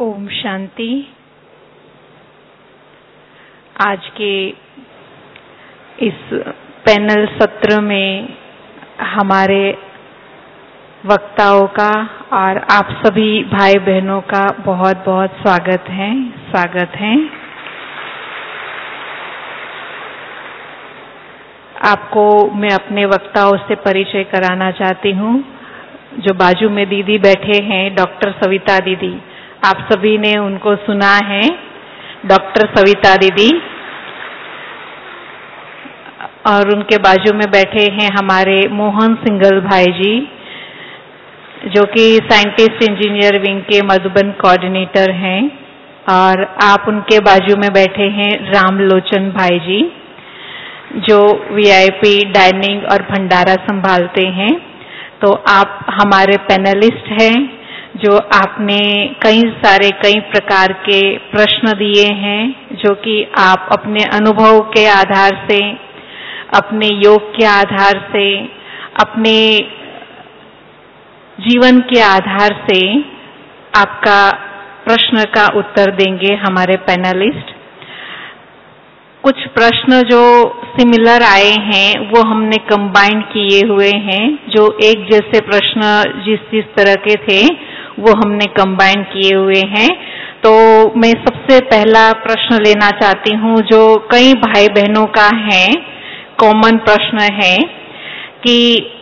ओम शांति। आज के इस पैनल सत्र में हमारे वक्ताओं का और आप सभी भाई बहनों का बहुत बहुत स्वागत है। आपको मैं अपने वक्ताओं से परिचय कराना चाहती हूँ। जो बाजू में दीदी बैठे हैं, डॉक्टर सविता दीदी, आप सभी ने उनको सुना है, डॉक्टर सविता दीदी। और उनके बाजू में बैठे हैं हमारे मोहन सिंघल भाई जी, जो कि साइंटिस्ट इंजीनियर विंग के मधुबन कोऑर्डिनेटर हैं। और आप उनके बाजू में बैठे हैं रामलोचन भाई जी, जो वीआईपी डाइनिंग और भंडारा संभालते हैं। तो आप हमारे पैनलिस्ट हैं, जो आपने कई प्रकार के प्रश्न दिए हैं, जो कि आप अपने अनुभव के आधार से, अपने योग के आधार से, अपने जीवन के आधार से आपका प्रश्न का उत्तर देंगे हमारे पैनलिस्ट। कुछ प्रश्न जो सिमिलर आए हैं वो हमने कंबाइन किए हुए हैं। जो एक जैसे प्रश्न जिस तरह के थे वो हमने कंबाइन किए हुए हैं। तो मैं सबसे पहला प्रश्न लेना चाहती हूँ, जो कई भाई बहनों का है, कॉमन प्रश्न है कि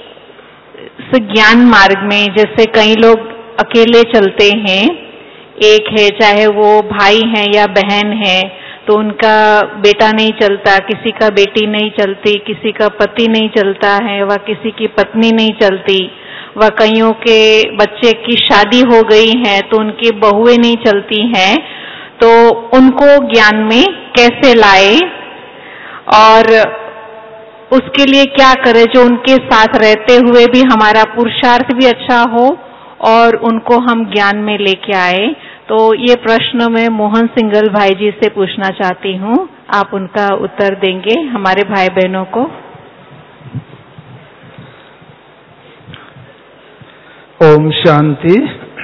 ज्ञान मार्ग में जैसे कई लोग अकेले चलते हैं, एक है, चाहे वो भाई है या बहन है, तो उनका बेटा नहीं चलता, किसी का बेटी नहीं चलती, किसी का पति नहीं चलता है, वह किसी की पत्नी नहीं चलती, वह कईयों के बच्चे की शादी हो गई है तो उनकी बहुएं नहीं चलती हैं। तो उनको ज्ञान में कैसे लाए और उसके लिए क्या करें, जो उनके साथ रहते हुए भी हमारा पुरुषार्थ भी अच्छा हो और उनको हम ज्ञान में लेके आए। तो ये प्रश्न मैं मोहन सिंघल भाई जी से पूछना चाहती हूँ। आप उनका उत्तर देंगे हमारे भाई बहनों को। ओम शांति।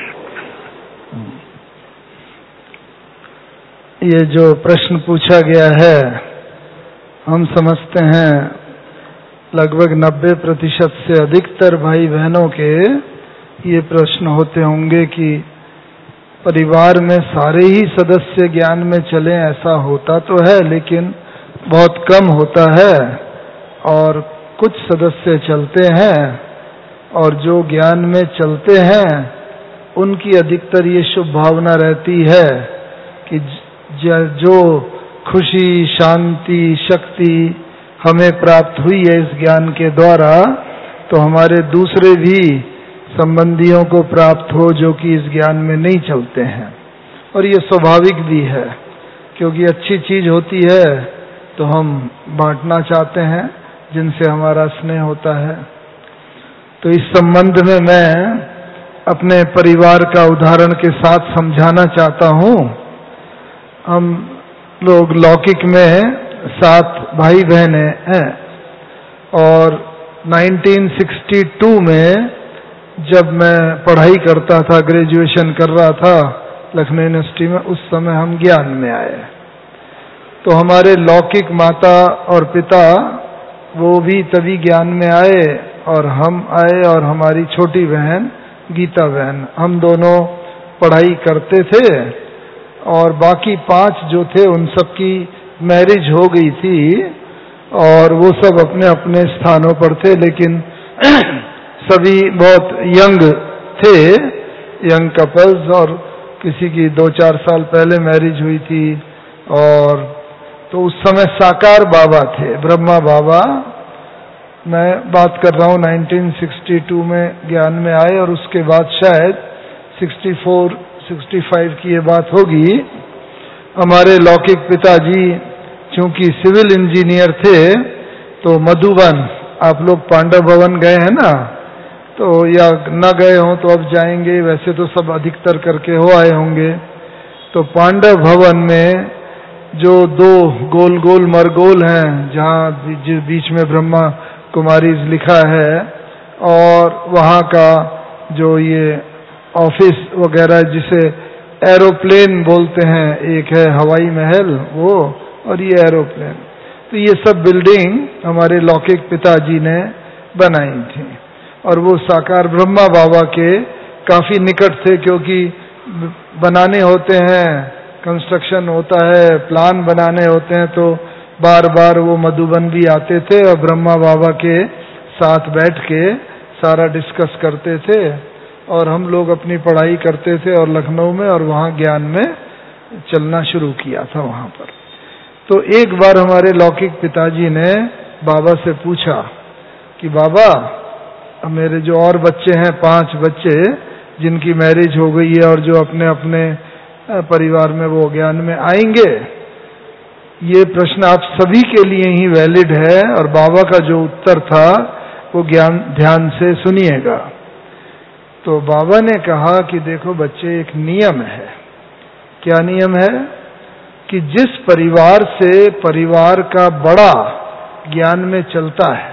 ये जो प्रश्न पूछा गया है, हम समझते हैं लगभग 90% से अधिकतर भाई बहनों के ये प्रश्न होते होंगे कि परिवार में सारे ही सदस्य ज्ञान में चले। ऐसा होता तो है लेकिन बहुत कम होता है, और कुछ सदस्य चलते हैं, और जो ज्ञान में चलते हैं उनकी अधिकतर ये शुभ भावना रहती है कि जो खुशी, शांति, शक्ति हमें प्राप्त हुई है इस ज्ञान के द्वारा, तो हमारे दूसरे भी संबंधियों को प्राप्त हो जो कि इस ज्ञान में नहीं चलते हैं। और ये स्वाभाविक भी है, क्योंकि अच्छी चीज होती है तो हम बांटना चाहते हैं जिनसे हमारा स्नेह होता है। तो इस संबंध में मैं अपने परिवार का उदाहरण के साथ समझाना चाहता हूँ। हम लोग लौकिक में 7 भाई बहने हैं, और 1962 में जब मैं पढ़ाई करता था, ग्रेजुएशन कर रहा था लखनऊ यूनिवर्सिटी में, उस समय हम ज्ञान में आए। तो हमारे लौकिक माता और पिता वो भी तभी ज्ञान में आए, और हम आए, और हमारी छोटी बहन गीता बहन, हम दोनों पढ़ाई करते थे। और बाकी 5 जो थे उन सब की मैरिज हो गई थी, और वो सब अपने अपने स्थानों पर थे, लेकिन सभी बहुत यंग थे, यंग कपल्स, और किसी की 2-4 साल पहले मैरिज हुई थी। और तो उस समय साकार बाबा थे, ब्रह्मा बाबा। मैं बात कर रहा हूँ 1962 में ज्ञान में आए, और उसके बाद शायद 64-65 की ये बात होगी। हमारे लौकिक पिताजी चूंकि सिविल इंजीनियर थे, तो मधुबन, आप लोग पांडव भवन गए हैं ना, तो या न गए हों तो अब जाएंगे, वैसे तो सब अधिकतर करके हो आए होंगे। तो पांडव भवन में जो 2 गोल गोल मरगोल हैं, जहाँ बीच में ब्रह्मा कुमारीज लिखा है, और वहाँ का जो ये ऑफिस वगैरह जिसे एरोप्लेन बोलते हैं, एक है हवाई महल वो, और ये एरोप्लेन। तो ये सब बिल्डिंग हमारे लौकिक पिताजी ने बनाई थी, और वो साकार ब्रह्मा बाबा के काफी निकट थे, क्योंकि बनाने होते हैं, कंस्ट्रक्शन होता है, प्लान बनाने होते हैं, तो बार बार वो मधुबन भी आते थे और ब्रह्मा बाबा के साथ बैठ के सारा डिस्कस करते थे, और हम लोग अपनी पढ़ाई करते थे और लखनऊ में, और वहाँ ज्ञान में चलना शुरू किया था वहाँ पर। तो एक बार हमारे लौकिक पिताजी ने बाबा से पूछा कि बाबा, मेरे जो और बच्चे हैं 5 बच्चे जिनकी मैरिज हो गई है और जो अपने अपने परिवार में वो ज्ञान में आएंगे, ये प्रश्न आप सभी के लिए ही वैलिड है। और बाबा का जो उत्तर था वो ध्यान से सुनिएगा। तो बाबा ने कहा कि देखो बच्चे, एक नियम है। क्या नियम है? कि जिस परिवार से परिवार का बड़ा ज्ञान में चलता है,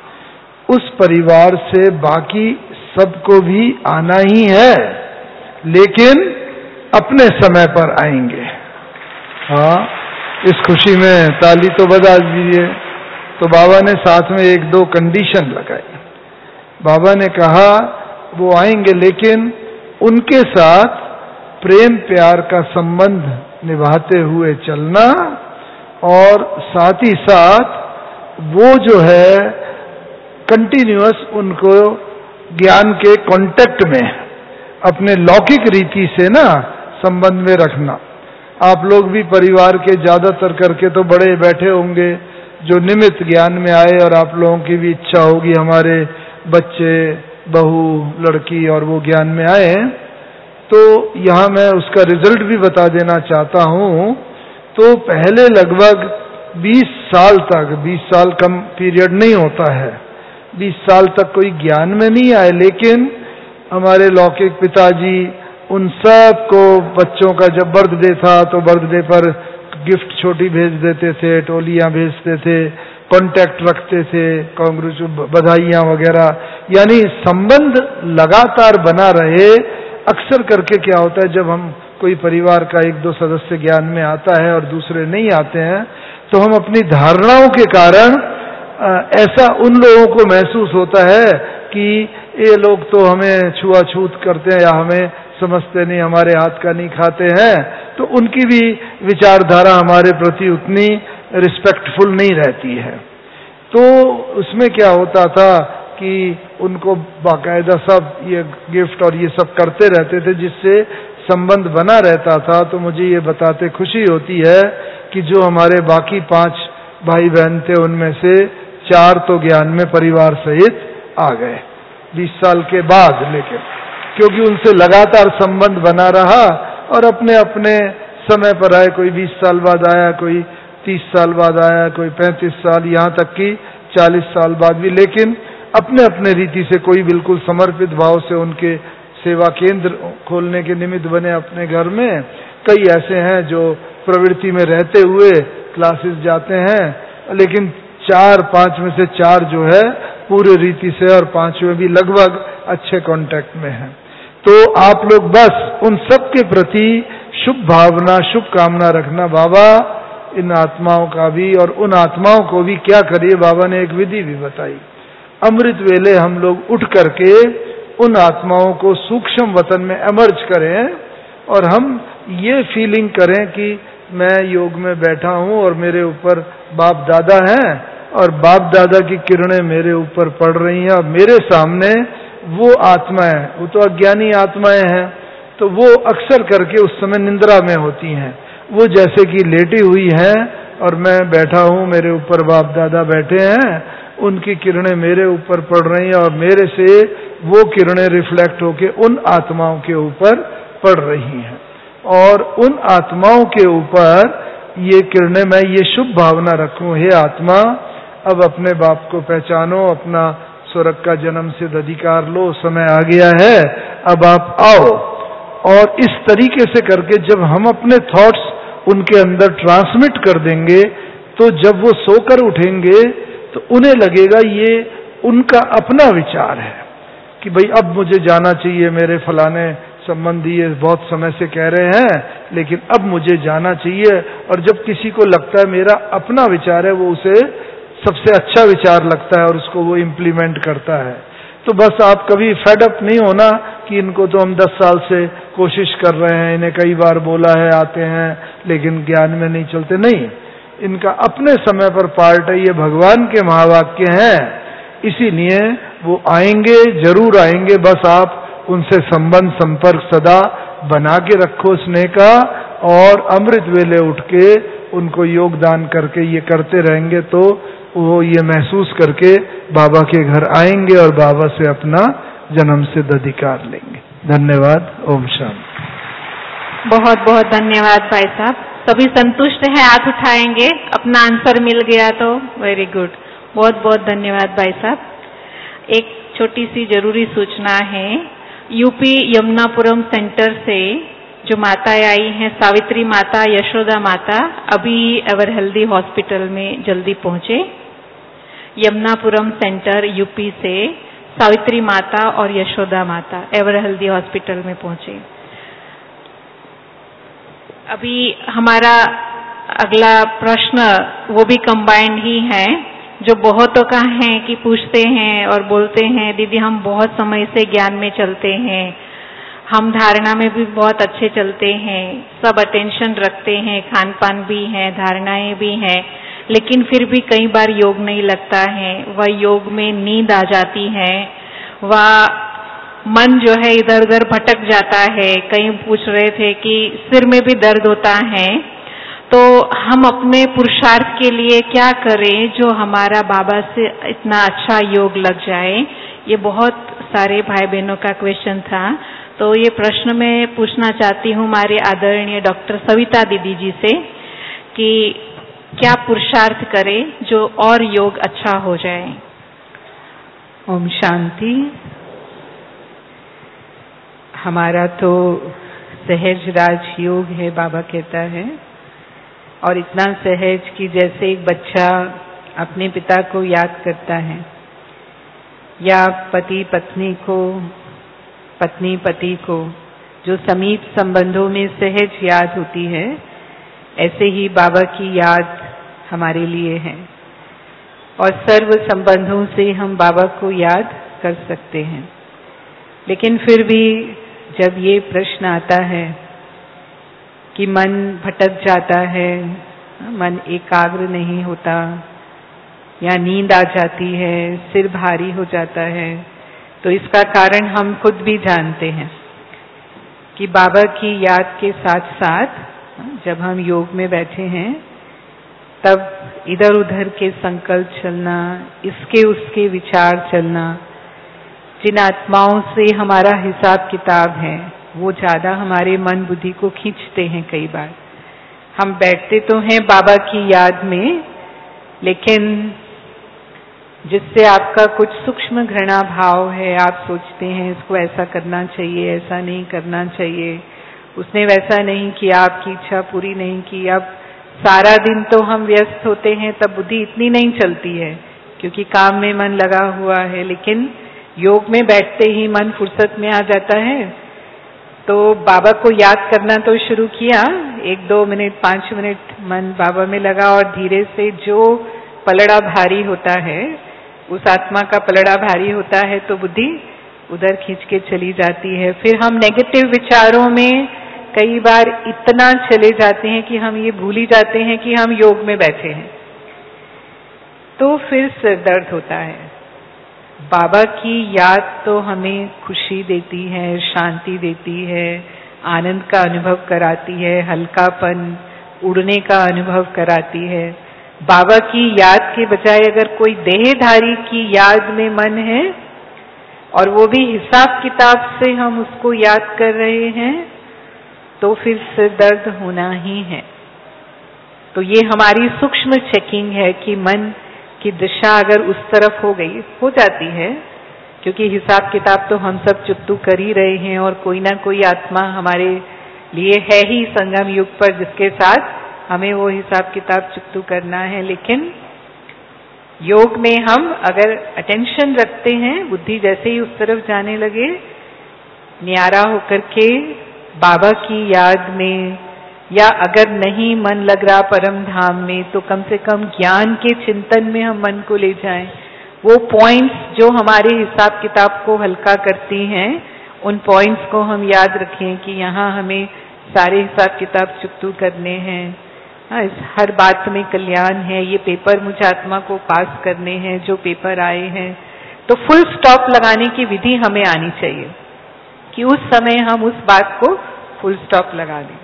उस परिवार से बाकी सबको भी आना ही है, लेकिन अपने समय पर आएंगे। हाँ, इस खुशी में ताली तो बजा दीजिए। तो बाबा ने साथ में 1-2 कंडीशन लगाई। बाबा ने कहा वो आएंगे, लेकिन उनके साथ प्रेम प्यार का संबंध निभाते हुए चलना, और साथ ही साथ वो जो है कंटिन्यूअस उनको ज्ञान के कांटेक्ट में अपने लौकिक रीति से ना संबंध में रखना। आप लोग भी परिवार के ज्यादातर करके तो बड़े बैठे होंगे जो निमित्त ज्ञान में आए, और आप लोगों की भी इच्छा होगी हमारे बच्चे, बहू, लड़की और वो ज्ञान में आए। तो यहाँ मैं उसका रिजल्ट भी बता देना चाहता हूँ। तो पहले लगभग 20 साल तक, 20 साल कम पीरियड नहीं होता है, 20 साल तक कोई ज्ञान में नहीं आए, लेकिन हमारे लौकिक पिताजी उन सब को, बच्चों का जब बर्थडे था तो बर्थडे पर गिफ्ट छोटी भेज देते थे, टोलियां भेजते थे, कांटेक्ट रखते थे, बधाइयां वगैरह, यानी संबंध लगातार बना रहे। अक्सर करके क्या होता है, जब हम कोई परिवार का 1-2 सदस्य ज्ञान में आता है और दूसरे नहीं आते हैं, तो हम अपनी धारणाओं के कारण ऐसा उन लोगों को महसूस होता है कि ये लोग तो हमें छुआछूत करते हैं या हमें समझते नहीं, हमारे हाथ का नहीं खाते हैं, तो उनकी भी विचारधारा हमारे प्रति उतनी रिस्पेक्टफुल नहीं रहती है। तो उसमें क्या होता था कि उनको बाकायदा सब ये गिफ्ट और ये सब करते रहते थे, जिससे संबंध बना रहता था। तो मुझे ये बताते खुशी होती है कि जो हमारे बाकी 5 भाई बहन थे, उनमें से 4 तो ज्ञान में परिवार सहित आ गए 20 साल के बाद, लेकिन क्योंकि उनसे लगातार संबंध बना रहा और अपने अपने समय पर आए। कोई 20 साल बाद आया, कोई 30 साल बाद आया, कोई 35 साल, यहाँ तक कि 40 साल बाद भी, लेकिन अपने अपने रीति से। कोई बिल्कुल समर्पित भाव से उनके सेवा केंद्र खोलने के निमित्त बने अपने घर में। कई ऐसे हैं जो प्रवृत्ति में रहते हुए क्लासेस जाते हैं, लेकिन 4-5 में से 4 जो है पूरे रीति से, और 5वें भी लगभग अच्छे कांटेक्ट में हैं। तो आप लोग बस उन सब के प्रति शुभ भावना, शुभ कामना रखना। बाबा इन आत्माओं का भी और उन आत्माओं को भी क्या करिए, बाबा ने एक विधि भी बताई। अमृत वेले हम लोग उठ करके उन आत्माओं को सूक्ष्म वतन में एमर्ज करें, और हम ये फीलिंग करें कि मैं योग में बैठा हूँ और मेरे ऊपर बाप दादा हैं, और बाप दादा की किरणें मेरे ऊपर पड़ रही हैं, और मेरे सामने वो आत्माएं, वो तो अज्ञानी आत्माएं हैं, तो वो अक्सर करके उस समय निंद्रा में होती हैं। वो जैसे कि लेटी हुई हैं और मैं बैठा हूँ, मेरे ऊपर बाप दादा बैठे हैं, उनकी किरणें मेरे ऊपर पड़ रही हैं, और मेरे से वो किरणें रिफ्लेक्ट होके उन आत्माओं के ऊपर पड़ रही हैं। और उन आत्माओं के ऊपर ये किरणें, मैं ये शुभ भावना रखूं, हे आत्मा अब अपने बाप को पहचानो, अपना स्वर्ग का जन्म सिद्ध अधिकार लो, समय आ गया है, अब आप आओ। और इस तरीके से करके जब हम अपने थॉट्स उनके अंदर ट्रांसमिट कर देंगे, तो जब वो सोकर उठेंगे तो उन्हें लगेगा ये उनका अपना विचार है कि भाई अब मुझे जाना चाहिए मेरे फलाने संबंधी ये बहुत समय से कह रहे हैं, लेकिन अब मुझे जाना चाहिए। और जब किसी को लगता है मेरा अपना विचार है, वो उसे सबसे अच्छा विचार लगता है और उसको वो इम्प्लीमेंट करता है। तो बस आप कभी फेड अप नहीं होना कि इनको तो हम 10 साल से कोशिश कर रहे हैं, इन्हें कई बार बोला है, आते हैं लेकिन ज्ञान में नहीं चलते। नहीं, इनका अपने समय पर पार्ट है, ये भगवान के महावाक्य हैं, इसीलिए वो आएंगे, जरूर आएंगे। बस आप उनसे संबंध संपर्क सदा बना के रखो स्नेह का, और अमृत वेले उठ के उनको योगदान करके ये करते रहेंगे तो वो ये महसूस करके बाबा के घर आएंगे और बाबा से अपना जन्म सिद्ध अधिकार लेंगे। धन्यवाद। ओम शांति। बहुत बहुत धन्यवाद भाई साहब। सभी संतुष्ट हैं, हाथ उठाएंगे, अपना आंसर मिल गया तो वेरी गुड। बहुत बहुत धन्यवाद भाई साहब। एक छोटी सी जरूरी सूचना है, यूपी यमुनापुरम सेंटर से जो माताएं आई हैं, सावित्री माता, यशोदा माता, अभी एवर हेल्दी हॉस्पिटल में जल्दी पहुंचे। यमुनापुरम सेंटर यूपी से सावित्री माता और यशोदा माता एवर हेल्दी हॉस्पिटल में पहुंचे। अभी हमारा अगला प्रश्न वो भी कंबाइंड ही है, जो बहुतों का है कि पूछते हैं और बोलते हैं, दीदी हम बहुत समय से ज्ञान में चलते हैं, हम धारणा में भी बहुत अच्छे चलते हैं, सब अटेंशन रखते हैं, खान पान भी है, धारणाएं भी हैं, लेकिन फिर भी कई बार योग नहीं लगता है, वह योग में नींद आ जाती है, वह मन जो है इधर उधर भटक जाता है। कई पूछ रहे थे कि सिर में भी दर्द होता है, तो हम अपने पुरुषार्थ के लिए क्या करें जो हमारा बाबा से इतना अच्छा योग लग जाए। ये बहुत सारे भाई बहनों का क्वेश्चन था, तो ये प्रश्न मैं पूछना चाहती हूँ हमारे आदरणीय डॉक्टर सविता दीदी जी से कि क्या पुरुषार्थ करें जो और योग अच्छा हो जाए। ओम शांति। हमारा तो सहज राज योग है, बाबा कहता है, और इतना सहज कि जैसे एक बच्चा अपने पिता को याद करता है, या पति पत्नी को, पत्नी पति को, जो समीप संबंधों में सहज याद होती है, ऐसे ही बाबा की याद हमारे लिए है। और सर्व संबंधों से हम बाबा को याद कर सकते हैं। लेकिन फिर भी जब ये प्रश्न आता है कि मन भटक जाता है, मन एकाग्र नहीं होता, या नींद आ जाती है, सिर भारी हो जाता है, तो इसका कारण हम खुद भी जानते हैं कि बाबा की याद के साथ साथ जब हम योग में बैठे हैं, तब इधर उधर के संकल्प चलना, इसके उसके विचार चलना, जिन आत्माओं से हमारा हिसाब किताब है, वो ज्यादा हमारे मन बुद्धि को खींचते हैं। कई बार हम बैठते तो हैं बाबा की याद में, लेकिन जिससे आपका कुछ सूक्ष्म घृणा भाव है, आप सोचते हैं इसको ऐसा करना चाहिए, ऐसा नहीं करना चाहिए, उसने वैसा नहीं किया, आपकी इच्छा पूरी नहीं की। अब सारा दिन तो हम व्यस्त होते हैं, तब बुद्धि इतनी नहीं चलती है क्योंकि काम में मन लगा हुआ है, लेकिन योग में बैठते ही मन फुर्सत में आ जाता है। तो बाबा को याद करना तो शुरू किया, 1-2 मिनट 5 मिनट मन बाबा में लगा, और धीरे से जो पलड़ा भारी होता है, उस आत्मा का पलड़ा भारी होता है, तो बुद्धि उधर खींच के चली जाती है। फिर हम नेगेटिव विचारों में कई बार इतना चले जाते हैं कि हम ये भूल ही जाते हैं कि हम योग में बैठे हैं। तो फिर सिर दर्द होता है। बाबा की याद तो हमें खुशी देती है, शांति देती है, आनंद का अनुभव कराती है, हल्कापन, उड़ने का अनुभव कराती है। बाबा की याद के बजाय अगर कोई देहधारी की याद में मन है और वो भी हिसाब किताब से हम उसको याद कर रहे हैं, तो फिर सिर दर्द होना ही है। तो ये हमारी सूक्ष्म चेकिंग है कि मन की दिशा अगर उस तरफ हो गई, हो जाती है, क्योंकि हिसाब किताब तो हम सब चुट्टू कर ही रहे हैं, और कोई ना कोई आत्मा हमारे लिए है ही संगम युग पर, जिसके साथ हमें वो हिसाब किताब चुट्टू करना है। लेकिन योग में हम अगर अटेंशन रखते हैं, बुद्धि जैसे ही उस तरफ जाने लगे, न्यारा होकर के बाबा की याद में, या अगर नहीं मन लग रहा परम धाम में तो कम से कम ज्ञान के चिंतन में हम मन को ले जाएं। वो पॉइंट्स जो हमारे हिसाब किताब को हल्का करती हैं, उन पॉइंट्स को हम याद रखें कि यहाँ हमें सारे हिसाब किताब चुकतू करने हैं। इस हर बात में कल्याण है। ये पेपर मुझे आत्मा को पास करने हैं, जो पेपर आए हैं। तो फुल स्टॉप लगाने की विधि हमें आनी चाहिए कि उस समय हम उस बात को फुल स्टॉप लगा दें।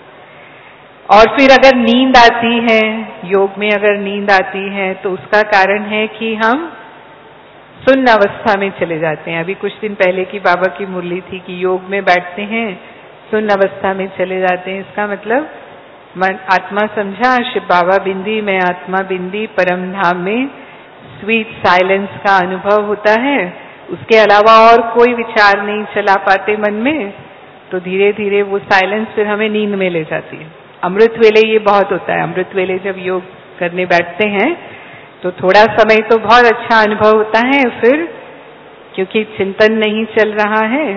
और फिर अगर नींद आती है, योग में अगर नींद आती है तो उसका कारण है कि हम सुन्न अवस्था में चले जाते हैं। अभी कुछ दिन पहले की बाबा की मुरली थी कि योग में बैठते हैं, सुन्न अवस्था में चले जाते हैं। इसका मतलब मन आत्मा समझा शिव बाबा बिंदी में आत्मा बिंदी परम धाम में स्वीट साइलेंस का अनुभव होता है। उसके अलावा और कोई विचार नहीं चला पाते मन में, तो धीरे धीरे वो साइलेंस फिर हमें नींद में ले जाती है। अमृत वेले ये बहुत होता है। अमृत वेले जब योग करने बैठते हैं तो थोड़ा समय तो बहुत अच्छा अनुभव होता है, फिर क्योंकि चिंतन नहीं चल रहा है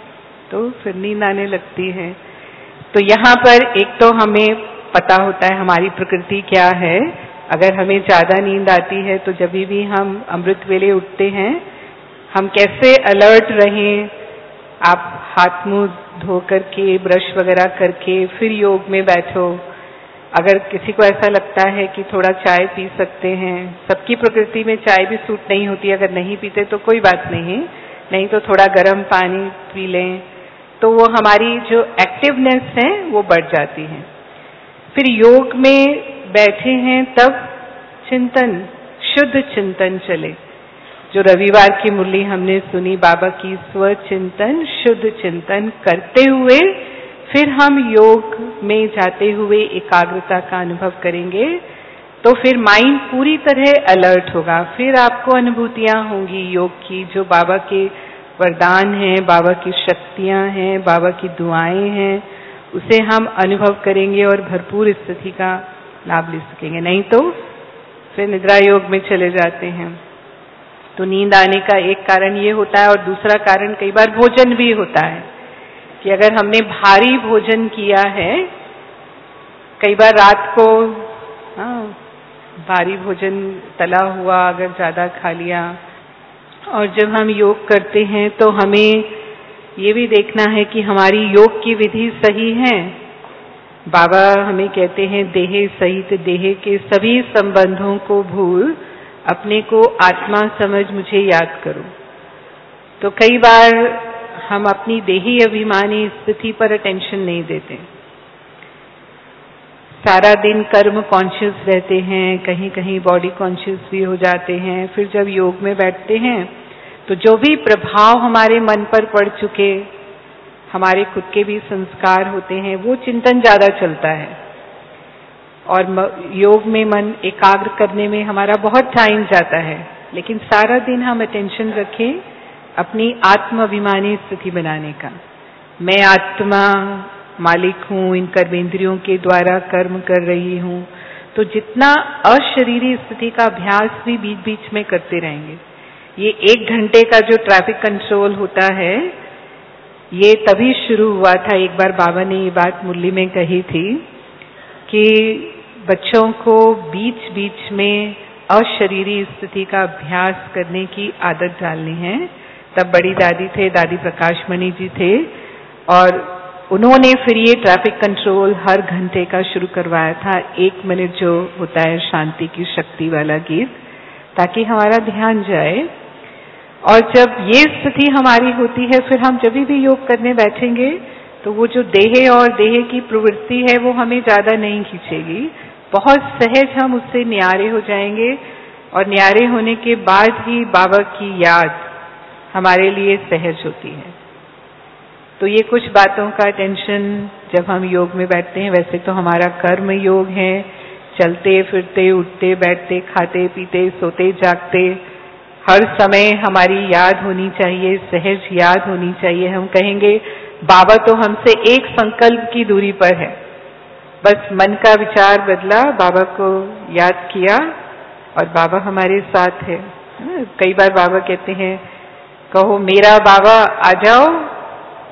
तो फिर नींद आने लगती है। तो यहाँ पर एक तो हमें पता होता है हमारी प्रकृति क्या है। अगर हमें ज्यादा नींद आती है तो जब भी हम अमृत वेले उठते हैं हम कैसे अलर्ट रहें। आप हाथ मुंह धो करके ब्रश वगैरह करके फिर योग में बैठो। अगर किसी को ऐसा लगता है कि थोड़ा चाय पी सकते हैं, सबकी प्रकृति में चाय भी सूट नहीं होती, अगर नहीं पीते तो कोई बात नहीं तो थोड़ा गर्म पानी पी लें, तो वो हमारी जो एक्टिवनेस है वो बढ़ जाती है। फिर योग में बैठे हैं तब चिंतन, शुद्ध चिंतन चले। जो रविवार की मुरली हमने सुनी बाबा की, स्वचिंतन शुद्ध चिंतन करते हुए फिर हम योग में जाते हुए एकाग्रता का अनुभव करेंगे तो फिर माइंड पूरी तरह अलर्ट होगा। फिर आपको अनुभूतियां होंगी योग की, जो बाबा के वरदान हैं, बाबा की शक्तियां हैं, बाबा की दुआएं हैं, उसे हम अनुभव करेंगे और भरपूर स्थिति का लाभ ले सकेंगे। नहीं तो फिर निद्रा योग में चले जाते हैं। तो नींद आने का एक कारण ये होता है, और दूसरा कारण कई बार भोजन भी होता है कि अगर हमने भारी भोजन किया है, कई बार रात को भारी भोजन तला हुआ अगर ज्यादा खा लिया, और जब हम योग करते हैं तो हमें ये भी देखना है कि हमारी योग की विधि सही है। बाबा हमें कहते हैं देह सहित देह के सभी संबंधों को भूल अपने को आत्मा समझ मुझे याद करो। तो कई बार हम अपनी देही अभिमानी स्थिति पर अटेंशन नहीं देते, सारा दिन कर्म कॉन्शियस रहते हैं, कहीं कहीं बॉडी कॉन्शियस भी हो जाते हैं। फिर जब योग में बैठते हैं तो जो भी प्रभाव हमारे मन पर पड़ चुके, हमारे खुद के भी संस्कार होते हैं, वो चिंतन ज्यादा चलता है। और योग में मन एकाग्र करने में हमारा बहुत टाइम जाता है, लेकिन सारा दिन हम अटेंशन रखें अपनी आत्म अभिमानी स्थिति बनाने का। मैं आत्मा मालिक हूँ, इन कर्मेंद्रियों के द्वारा कर्म कर रही हूँ। तो जितना अशरीरी स्थिति का अभ्यास भी बीच बीच में करते रहेंगे। ये 1 घंटे का जो ट्रैफिक कंट्रोल होता है, ये तभी शुरू हुआ था। एक बार बाबा ने ये बात मुरली में कही थी कि बच्चों को बीच बीच में अशरीरी स्थिति का अभ्यास करने की आदत डालनी है। तब बड़ी दादी थे, दादी प्रकाश मणि जी थे, और उन्होंने फिर ये ट्रैफिक कंट्रोल हर घंटे का शुरू करवाया था। 1 मिनट जो होता है शांति की शक्ति वाला गीत, ताकि हमारा ध्यान जाए। और जब ये स्थिति हमारी होती है, फिर हम जब भी योग करने बैठेंगे तो वो जो देह और देह की प्रवृत्ति है वो हमें ज्यादा नहीं खींचेगी। बहुत सहज हम उससे न्यारे हो जाएंगे, और न्यारे होने के बाद ही बाबा की याद हमारे लिए सहज होती है। तो ये कुछ बातों का टेंशन जब हम योग में बैठते हैं। वैसे तो हमारा कर्म योग है, चलते फिरते उठते बैठते खाते पीते सोते जागते हर समय हमारी याद होनी चाहिए, सहज याद होनी चाहिए। हम कहेंगे बाबा तो हमसे एक संकल्प की दूरी पर है, बस मन का विचार बदला, बाबा को याद किया और बाबा हमारे साथ है। कई बार बाबा कहते हैं कहो मेरा बाबा आ जाओ,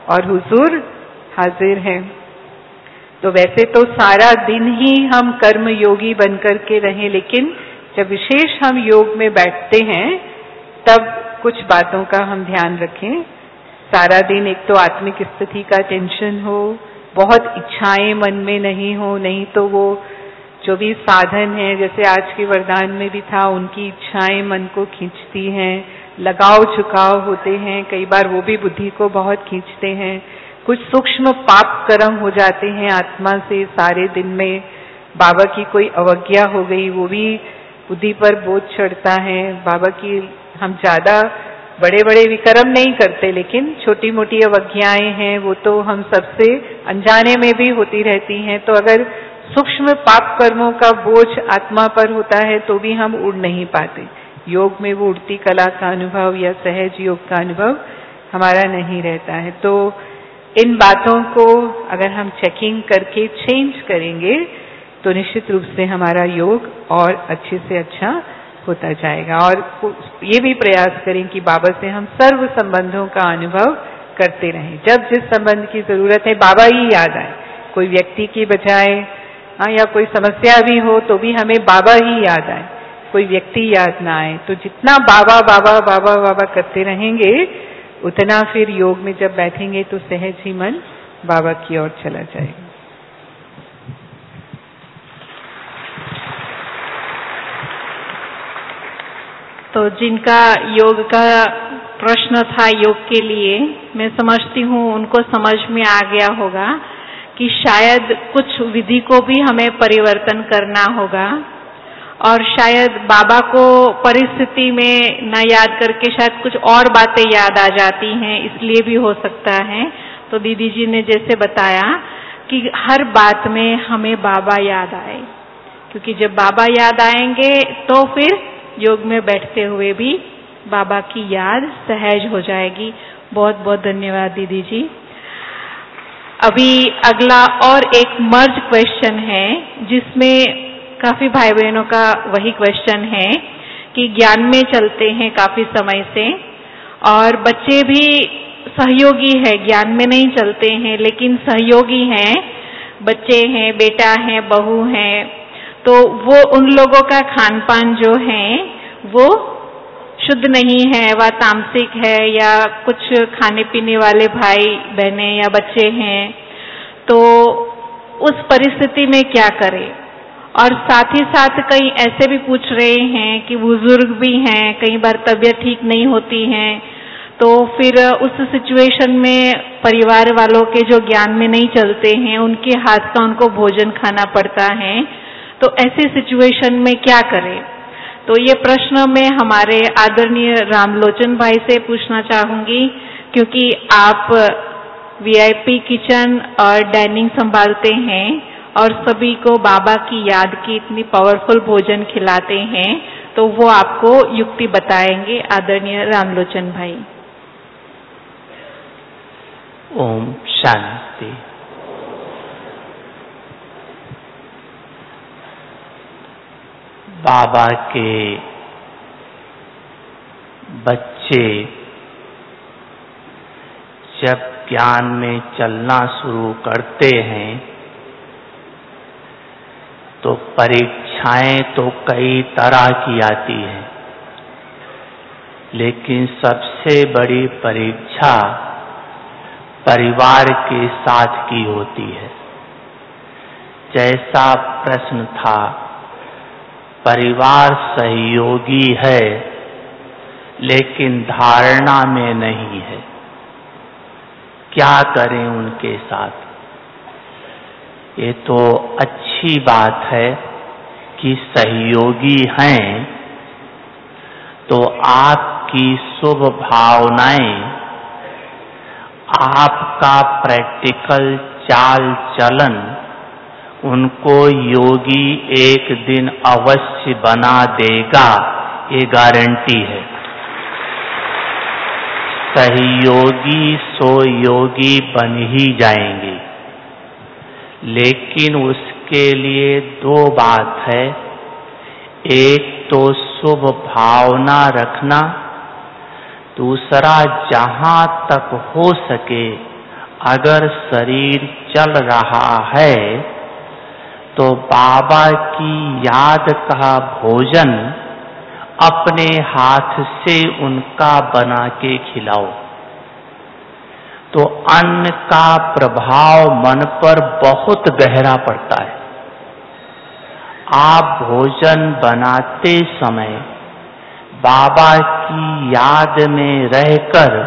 और हुजूर हाजिर हैं। तो वैसे तो सारा दिन ही हम कर्म योगी बनकर के रहें, लेकिन जब विशेष हम योग में बैठते हैं तब कुछ बातों का हम ध्यान रखें। सारा दिन एक तो आत्मिक स्थिति का टेंशन हो, बहुत इच्छाएं मन में नहीं हो, नहीं तो वो जो भी साधन है, जैसे आज के वरदान में भी था, उनकी इच्छाएं मन को खींचती हैं, लगाव झुकाव होते हैं, कई बार वो भी बुद्धि को बहुत खींचते हैं। कुछ सूक्ष्म पाप कर्म हो जाते हैं आत्मा से सारे दिन में, बाबा की कोई अवज्ञा हो गई वो भी बुद्धि पर बोझ चढ़ता है। बाबा की हम ज्यादा बड़े बड़े विक्रम नहीं करते, लेकिन छोटी मोटी अवज्ञाएं हैं वो तो हम सबसे अनजाने में भी होती रहती हैं। तो अगर सूक्ष्म पाप कर्मों का बोझ आत्मा पर होता है तो भी हम उड़ नहीं पाते। योग में वो उड़ती कला का अनुभव या सहज योग का अनुभव हमारा नहीं रहता है। तो इन बातों को अगर हम चेकिंग करके चेंज करेंगे तो निश्चित रूप से हमारा योग और अच्छे से अच्छा होता जाएगा। और ये भी प्रयास करें कि बाबा से हम सर्व संबंधों का अनुभव करते रहें। जब जिस संबंध की जरूरत है बाबा ही याद आए, कोई व्यक्ति की बजाय या कोई समस्या भी हो तो भी हमें बाबा ही याद आए, कोई व्यक्ति याद ना आए। तो जितना बाबा बाबा बाबा बाबा करते रहेंगे उतना फिर योग में जब बैठेंगे तो सहज ही मन बाबा की ओर चला जाएगा। तो जिनका योग का प्रश्न था योग के लिए, मैं समझती हूँ उनको समझ में आ गया होगा कि शायद कुछ विधि को भी हमें परिवर्तन करना होगा और शायद बाबा को परिस्थिति में न याद करके शायद कुछ और बातें याद आ जाती हैं, इसलिए भी हो सकता है। तो दीदी जी ने जैसे बताया कि हर बात में हमें बाबा याद आए, क्योंकि जब बाबा याद आएंगे तो फिर योग में बैठते हुए भी बाबा की याद सहज हो जाएगी। बहुत बहुत धन्यवाद दीदी जी। अभी अगला और एक मर्ज क्वेश्चन है जिसमें काफी भाई बहनों का वही क्वेश्चन है कि ज्ञान में चलते हैं काफी समय से और बच्चे भी सहयोगी है, ज्ञान में नहीं चलते हैं लेकिन सहयोगी हैं, बच्चे हैं, बेटा है, बहू हैं, तो वो उन लोगों का खान पान जो है वो शुद्ध नहीं है, वह तामसिक है या कुछ खाने पीने वाले भाई बहनें या बच्चे हैं, तो उस परिस्थिति में क्या करें। और साथ ही साथ कई ऐसे भी पूछ रहे हैं कि बुजुर्ग भी हैं, कई बार तबीयत ठीक नहीं होती है, तो फिर उस सिचुएशन में परिवार वालों के जो ज्ञान में नहीं चलते हैं उनके हाथ का उनको भोजन खाना पड़ता है, तो ऐसी सिचुएशन में क्या करें। तो ये प्रश्न मैं हमारे आदरणीय रामलोचन भाई से पूछना चाहूंगी, क्योंकि आप वीआईपी किचन और डाइनिंग संभालते हैं और सभी को बाबा की याद की इतनी पावरफुल भोजन खिलाते हैं, तो वो आपको युक्ति बताएंगे आदरणीय रामलोचन भाई। ओम शांति। बाबा के बच्चे जब ज्ञान में चलना शुरू करते हैं तो परीक्षाएं तो कई तरह की आती हैं, लेकिन सबसे बड़ी परीक्षा परिवार के साथ की होती है। जैसा प्रश्न था, परिवार सहयोगी है लेकिन धारणा में नहीं है, क्या करें उनके साथ। ये तो अच्छी बात है कि सहयोगी हैं, तो आपकी शुभ भावनाएं, आपका प्रैक्टिकल चाल चलन उनको योगी एक दिन अवश्य बना देगा, ये गारंटी है। सहयोगी सो योगी बन ही जाएंगे, लेकिन उसके लिए दो बात है। एक तो शुभ भावना रखना, दूसरा जहां तक हो सके अगर शरीर चल रहा है तो बाबा की याद का भोजन अपने हाथ से उनका बना के खिलाओ, तो अन्न का प्रभाव मन पर बहुत गहरा पड़ता है। आप भोजन बनाते समय बाबा की याद में रहकर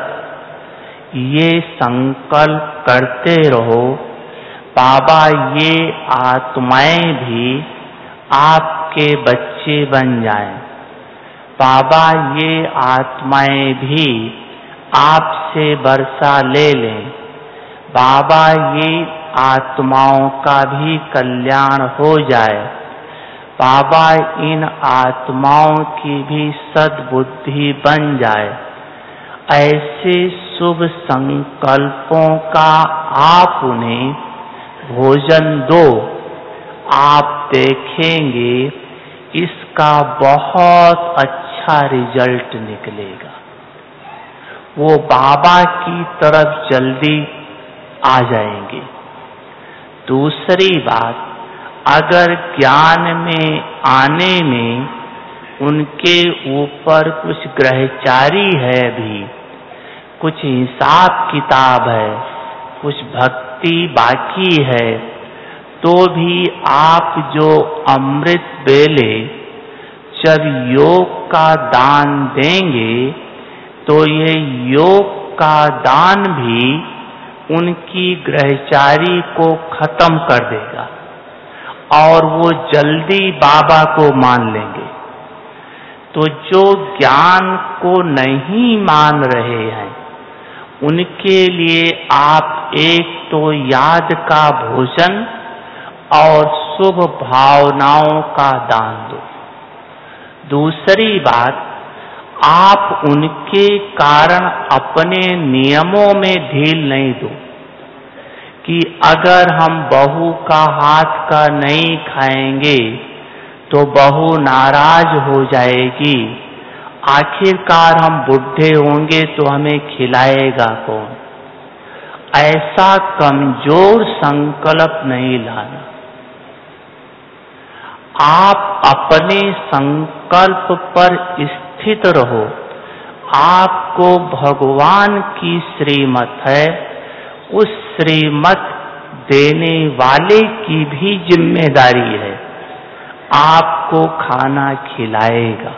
ये संकल्प करते रहो, बाबा ये आत्माएं भी आपके बच्चे बन जाएं, बाबा ये आत्माएं भी आपसे वर्षा ले लें, बाबा ये आत्माओं का भी कल्याण हो जाए, बाबा इन आत्माओं की भी सद्बुद्धि बन जाए। ऐसे शुभ संकल्पों का आप उन्हें भोजन दो, आप देखेंगे इसका बहुत अच्छा रिजल्ट निकलेगा। वो बाबा की तरफ जल्दी आ जाएंगे। दूसरी बात, अगर ज्ञान में आने में उनके ऊपर कुछ ग्रहचारी है भी, कुछ हिसाब किताब है, कुछ भक्ति बाकी है, तो भी आप जो अमृत बेले जब योग का दान देंगे तो ये योग का दान भी उनकी ग्रहचारी को खत्म कर देगा और वो जल्दी बाबा को मान लेंगे। तो जो ज्ञान को नहीं मान रहे हैं उनके लिए आप एक तो याद का भोजन और शुभ भावनाओं का दान दो। दूसरी बात, आप उनके कारण अपने नियमों में ढील नहीं दो कि अगर हम बहू का हाथ का नहीं खाएंगे तो बहू नाराज हो जाएगी, आखिरकार हम बुढ़े होंगे तो हमें खिलाएगा कौन। ऐसा कमजोर संकल्प नहीं लाना। आप अपने संकल्प पर स्थित रहो। आपको भगवान की श्रीमत है, उस श्रीमत देने वाले की भी जिम्मेदारी है, आपको खाना खिलाएगा,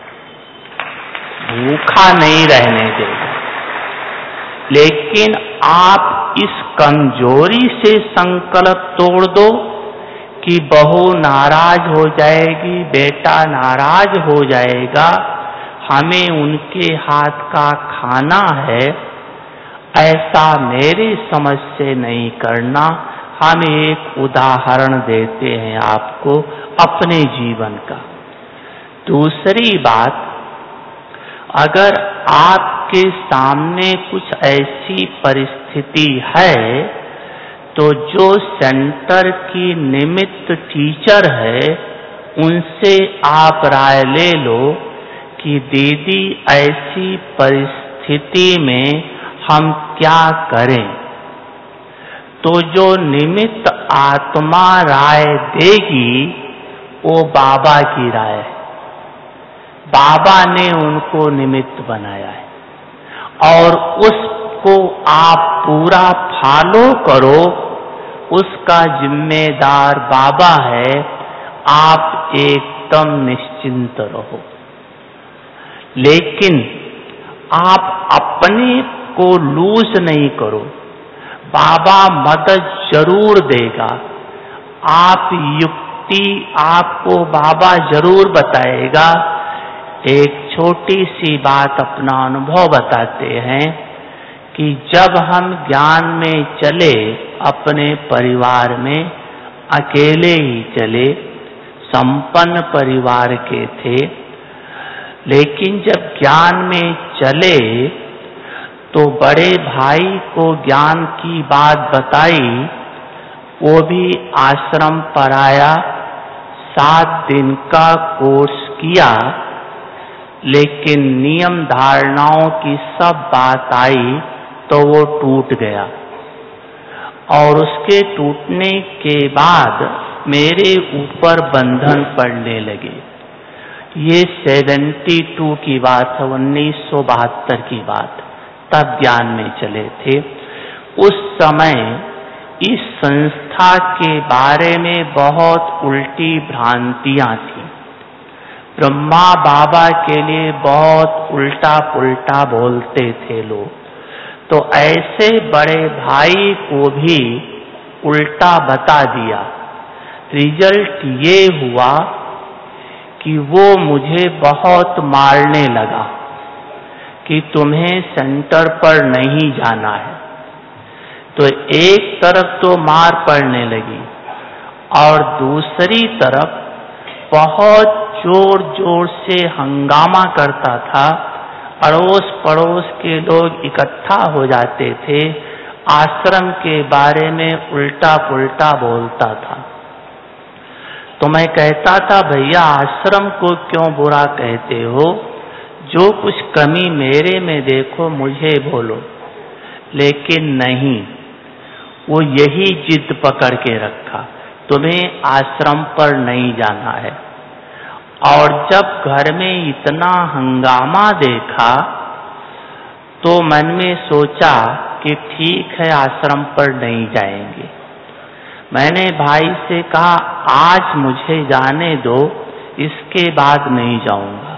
भूखा नहीं रहने देगा। लेकिन आप इस कमजोरी से संकल्प तोड़ दो कि बहू नाराज हो जाएगी, बेटा नाराज हो जाएगा, हमें उनके हाथ का खाना है, ऐसा मेरी समझ से नहीं करना। हम एक उदाहरण देते हैं आपको अपने जीवन का। दूसरी बात, अगर आपके सामने कुछ ऐसी परिस्थिति है तो जो सेंटर की निमित्त टीचर है उनसे आप राय ले लो कि दीदी ऐसी परिस्थिति में हम क्या करें। तो जो निमित्त आत्मा राय देगी वो बाबा की राय है, बाबा ने उनको निमित्त बनाया है और उसको आप पूरा फॉलो करो, उसका जिम्मेदार बाबा है, आप एकदम निश्चिंत रहो। लेकिन आप अपने को लूज नहीं करो, बाबा मदद जरूर देगा। आप युक्ति आपको बाबा जरूर बताएगा। एक छोटी सी बात अपना अनुभव बताते हैं कि जब हम ज्ञान में चले, अपने परिवार में अकेले ही चले, संपन्न परिवार के थे, लेकिन जब ज्ञान में चले तो बड़े भाई को ज्ञान की बात बताई, वो भी आश्रम पर आया, 7 दिन का कोर्स किया, लेकिन नियम धारणाओं की सब बात आई तो वो टूट गया। और उसके टूटने के बाद मेरे ऊपर बंधन पड़ने लगे। ये 72 की बात है, 1972 की बात, तब ज्ञान में चले थे। उस समय इस संस्था के बारे में बहुत उल्टी भ्रांतियां थी। ब्रह्मा बाबा के लिए बहुत उल्टा पुल्टा बोलते थे लोग। तो ऐसे बड़े भाई को भी उल्टा बता दिया। रिजल्ट ये हुआ कि वो मुझे बहुत मारने लगा कि तुम्हें सेंटर पर नहीं जाना है। तो एक तरफ तो मार पड़ने लगी और दूसरी तरफ बहुत जोर जोर से हंगामा करता था। अड़ोस पड़ोस के लोग इकट्ठा हो जाते थे, आश्रम के बारे में उल्टा पुल्टा बोलता था। तो मैं कहता था, भैया आश्रम को क्यों बुरा कहते हो? जो कुछ कमी मेरे में देखो मुझे बोलो। लेकिन नहीं, वो यही जिद पकड़ के रखा, तुम्हें आश्रम पर नहीं जाना है। और जब घर में इतना हंगामा देखा तो मन में सोचा कि ठीक है, आश्रम पर नहीं जाएंगे। मैंने भाई से कहा, आज मुझे जाने दो, इसके बाद नहीं जाऊंगा।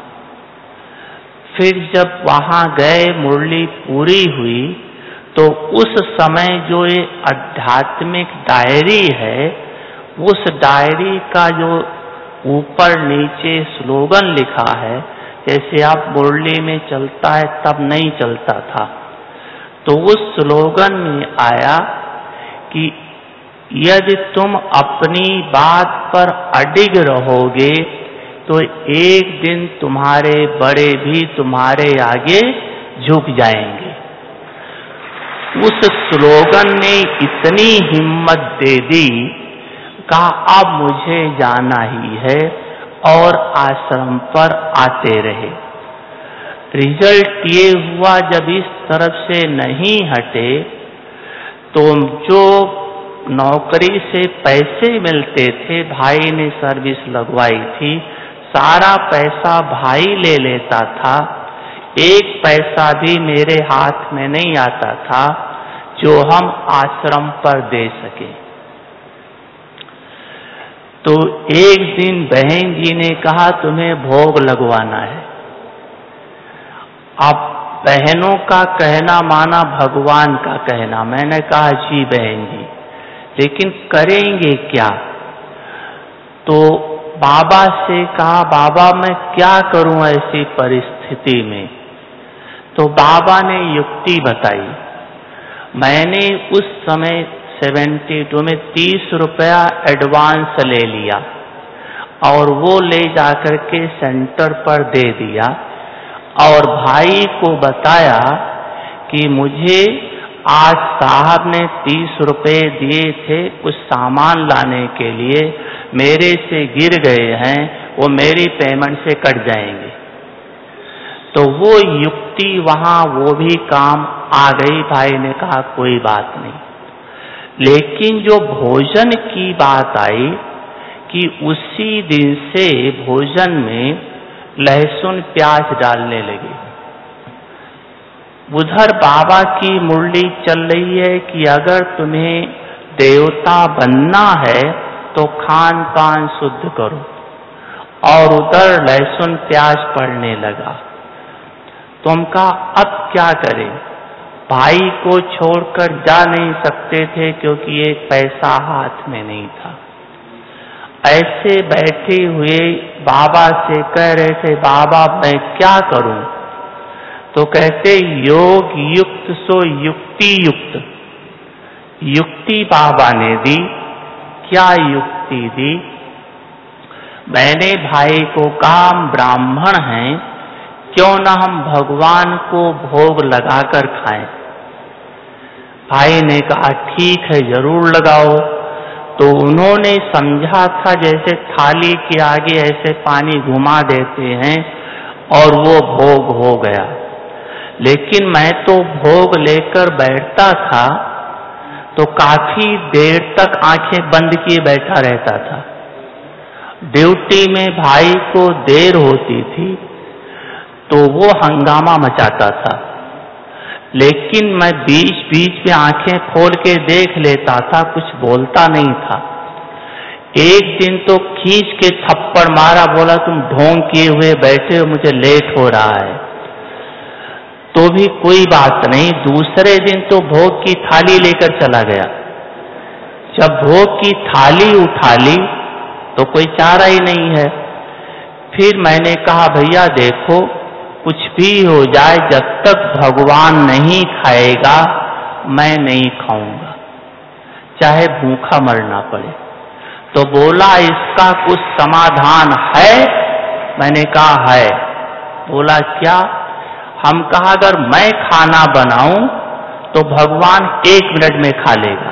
फिर जब वहां गए, मुरली पूरी हुई, तो उस समय जो ये आध्यात्मिक डायरी है, उस डायरी का जो ऊपर नीचे स्लोगन लिखा है, जैसे आप मुरली में चलता है तब नहीं चलता था, तो उस स्लोगन में आया कि यदि तुम अपनी बात पर अडिग रहोगे तो एक दिन तुम्हारे बड़े भी तुम्हारे आगे झुक जाएंगे। उस स्लोगन ने इतनी हिम्मत दे दी, कहा अब मुझे जाना ही है, और आश्रम पर आते रहे। रिजल्ट ये हुआ, जब इस तरफ से नहीं हटे तो जो नौकरी से पैसे मिलते थे, भाई ने सर्विस लगवाई थी, सारा पैसा भाई ले लेता था। एक पैसा भी मेरे हाथ में नहीं आता था जो हम आश्रम पर दे सके। तो एक दिन बहन जी ने कहा, तुम्हें भोग लगवाना है। अब बहनों का कहना माना भगवान का कहना। मैंने कहा, जी बहन जी, लेकिन करेंगे क्या? तो बाबा से कहा, बाबा मैं क्या करूं ऐसी परिस्थिति में? तो बाबा ने युक्ति बताई। मैंने उस समय 72 में 30 रुपया एडवांस ले लिया और वो ले जाकर के सेंटर पर दे दिया, और भाई को बताया कि मुझे आज साहब ने 30 रुपए दिए थे कुछ सामान लाने के लिए, मेरे से गिर गए हैं, वो मेरी पेमेंट से कट जाएंगे। तो वो युक्ति वहां वो भी काम आ गई। भाई ने कहा कोई बात नहीं। लेकिन जो भोजन की बात आई कि उसी दिन से भोजन में लहसुन प्याज डालने लगे। उधर बाबा की मुरली चल रही है कि अगर तुम्हें देवता बनना है तो खान पान शुद्ध करो, और उधर लहसुन प्याज पड़ने लगा। तो हम कहा अब क्या करें? भाई को छोड़कर जा नहीं सकते थे क्योंकि एक पैसा हाथ में नहीं था। ऐसे बैठे हुए बाबा से कह रहे थे, बाबा मैं क्या करूं? तो कहते, योग युक्त सो युक्ति युक्त। युक्ति बाबा ने दी। क्या युक्ति दी? मैंने भाई को कहा, हम ब्राह्मण हैं, क्यों ना हम भगवान को भोग लगाकर खाएं? भाई ने कहा ठीक है, जरूर लगाओ। तो उन्होंने समझा था जैसे थाली के आगे ऐसे पानी घुमा देते हैं और वो भोग हो गया। लेकिन मैं तो भोग लेकर बैठता था तो काफी देर तक आंखें बंद किए बैठा रहता था। ड्यूटी में भाई को देर होती थी तो वो हंगामा मचाता था, लेकिन मैं बीच बीच में आंखें खोल के देख लेता था, कुछ बोलता नहीं था। एक दिन तो खींच के थप्पड़ मारा, बोला तुम ढोंग किए हुए बैठे हो, मुझे लेट हो रहा है। तो भी कोई बात नहीं। दूसरे दिन तो भोग की थाली लेकर चला गया। जब भोग की थाली उठा ली तो कोई चारा ही नहीं है। फिर मैंने कहा भैया देखो, कुछ भी हो जाए, जब तक भगवान नहीं खाएगा मैं नहीं खाऊंगा, चाहे भूखा मरना पड़े। तो बोला इसका कुछ समाधान है? मैंने कहा है। बोला क्या? हम कहा अगर मैं खाना बनाऊं तो भगवान 1 मिनट में खा लेगा।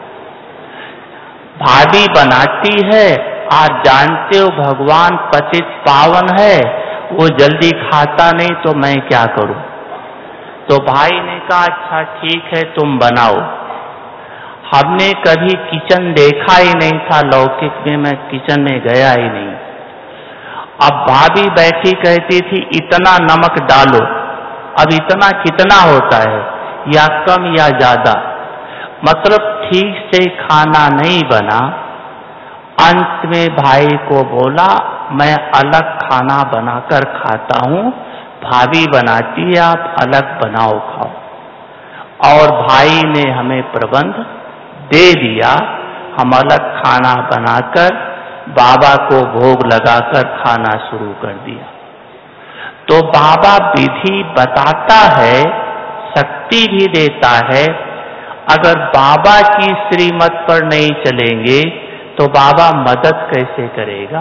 भाभी बनाती है, आप जानते हो भगवान पतित पावन है, वो जल्दी खाता नहीं, तो मैं क्या करूं? तो भाई ने कहा अच्छा ठीक है तुम बनाओ। हमने कभी किचन देखा ही नहीं था, लौकिक में मैं किचन में गया ही नहीं। अब भाभी बैठी कहती थी इतना नमक डालो। अब इतना कितना होता है, या कम या ज्यादा, मतलब ठीक से खाना नहीं बना। अंत में भाई को बोला मैं अलग खाना बनाकर खाता हूं, भाभी बनाती है आप अलग बनाओ खाओ। और भाई ने हमें प्रबंध दे दिया। हम अलग खाना बनाकर बाबा को भोग लगाकर खाना शुरू कर दिया। तो बाबा विधि बताता है, शक्ति भी देता है। अगर बाबा की श्रीमत पर नहीं चलेंगे तो बाबा मदद कैसे करेगा?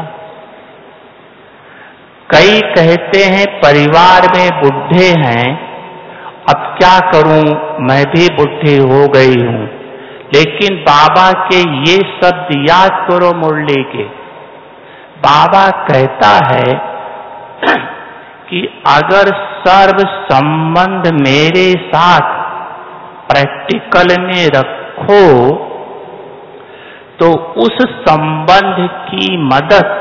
कई कहते हैं परिवार में बुढ़े हैं, अब क्या करूं, मैं भी बुढ़ी हो गई हूं। लेकिन बाबा के ये शब्द याद करो मुरली के। बाबा कहता है कि अगर सर्व संबंध मेरे साथ प्रैक्टिकल में रखो तो उस संबंध की मदद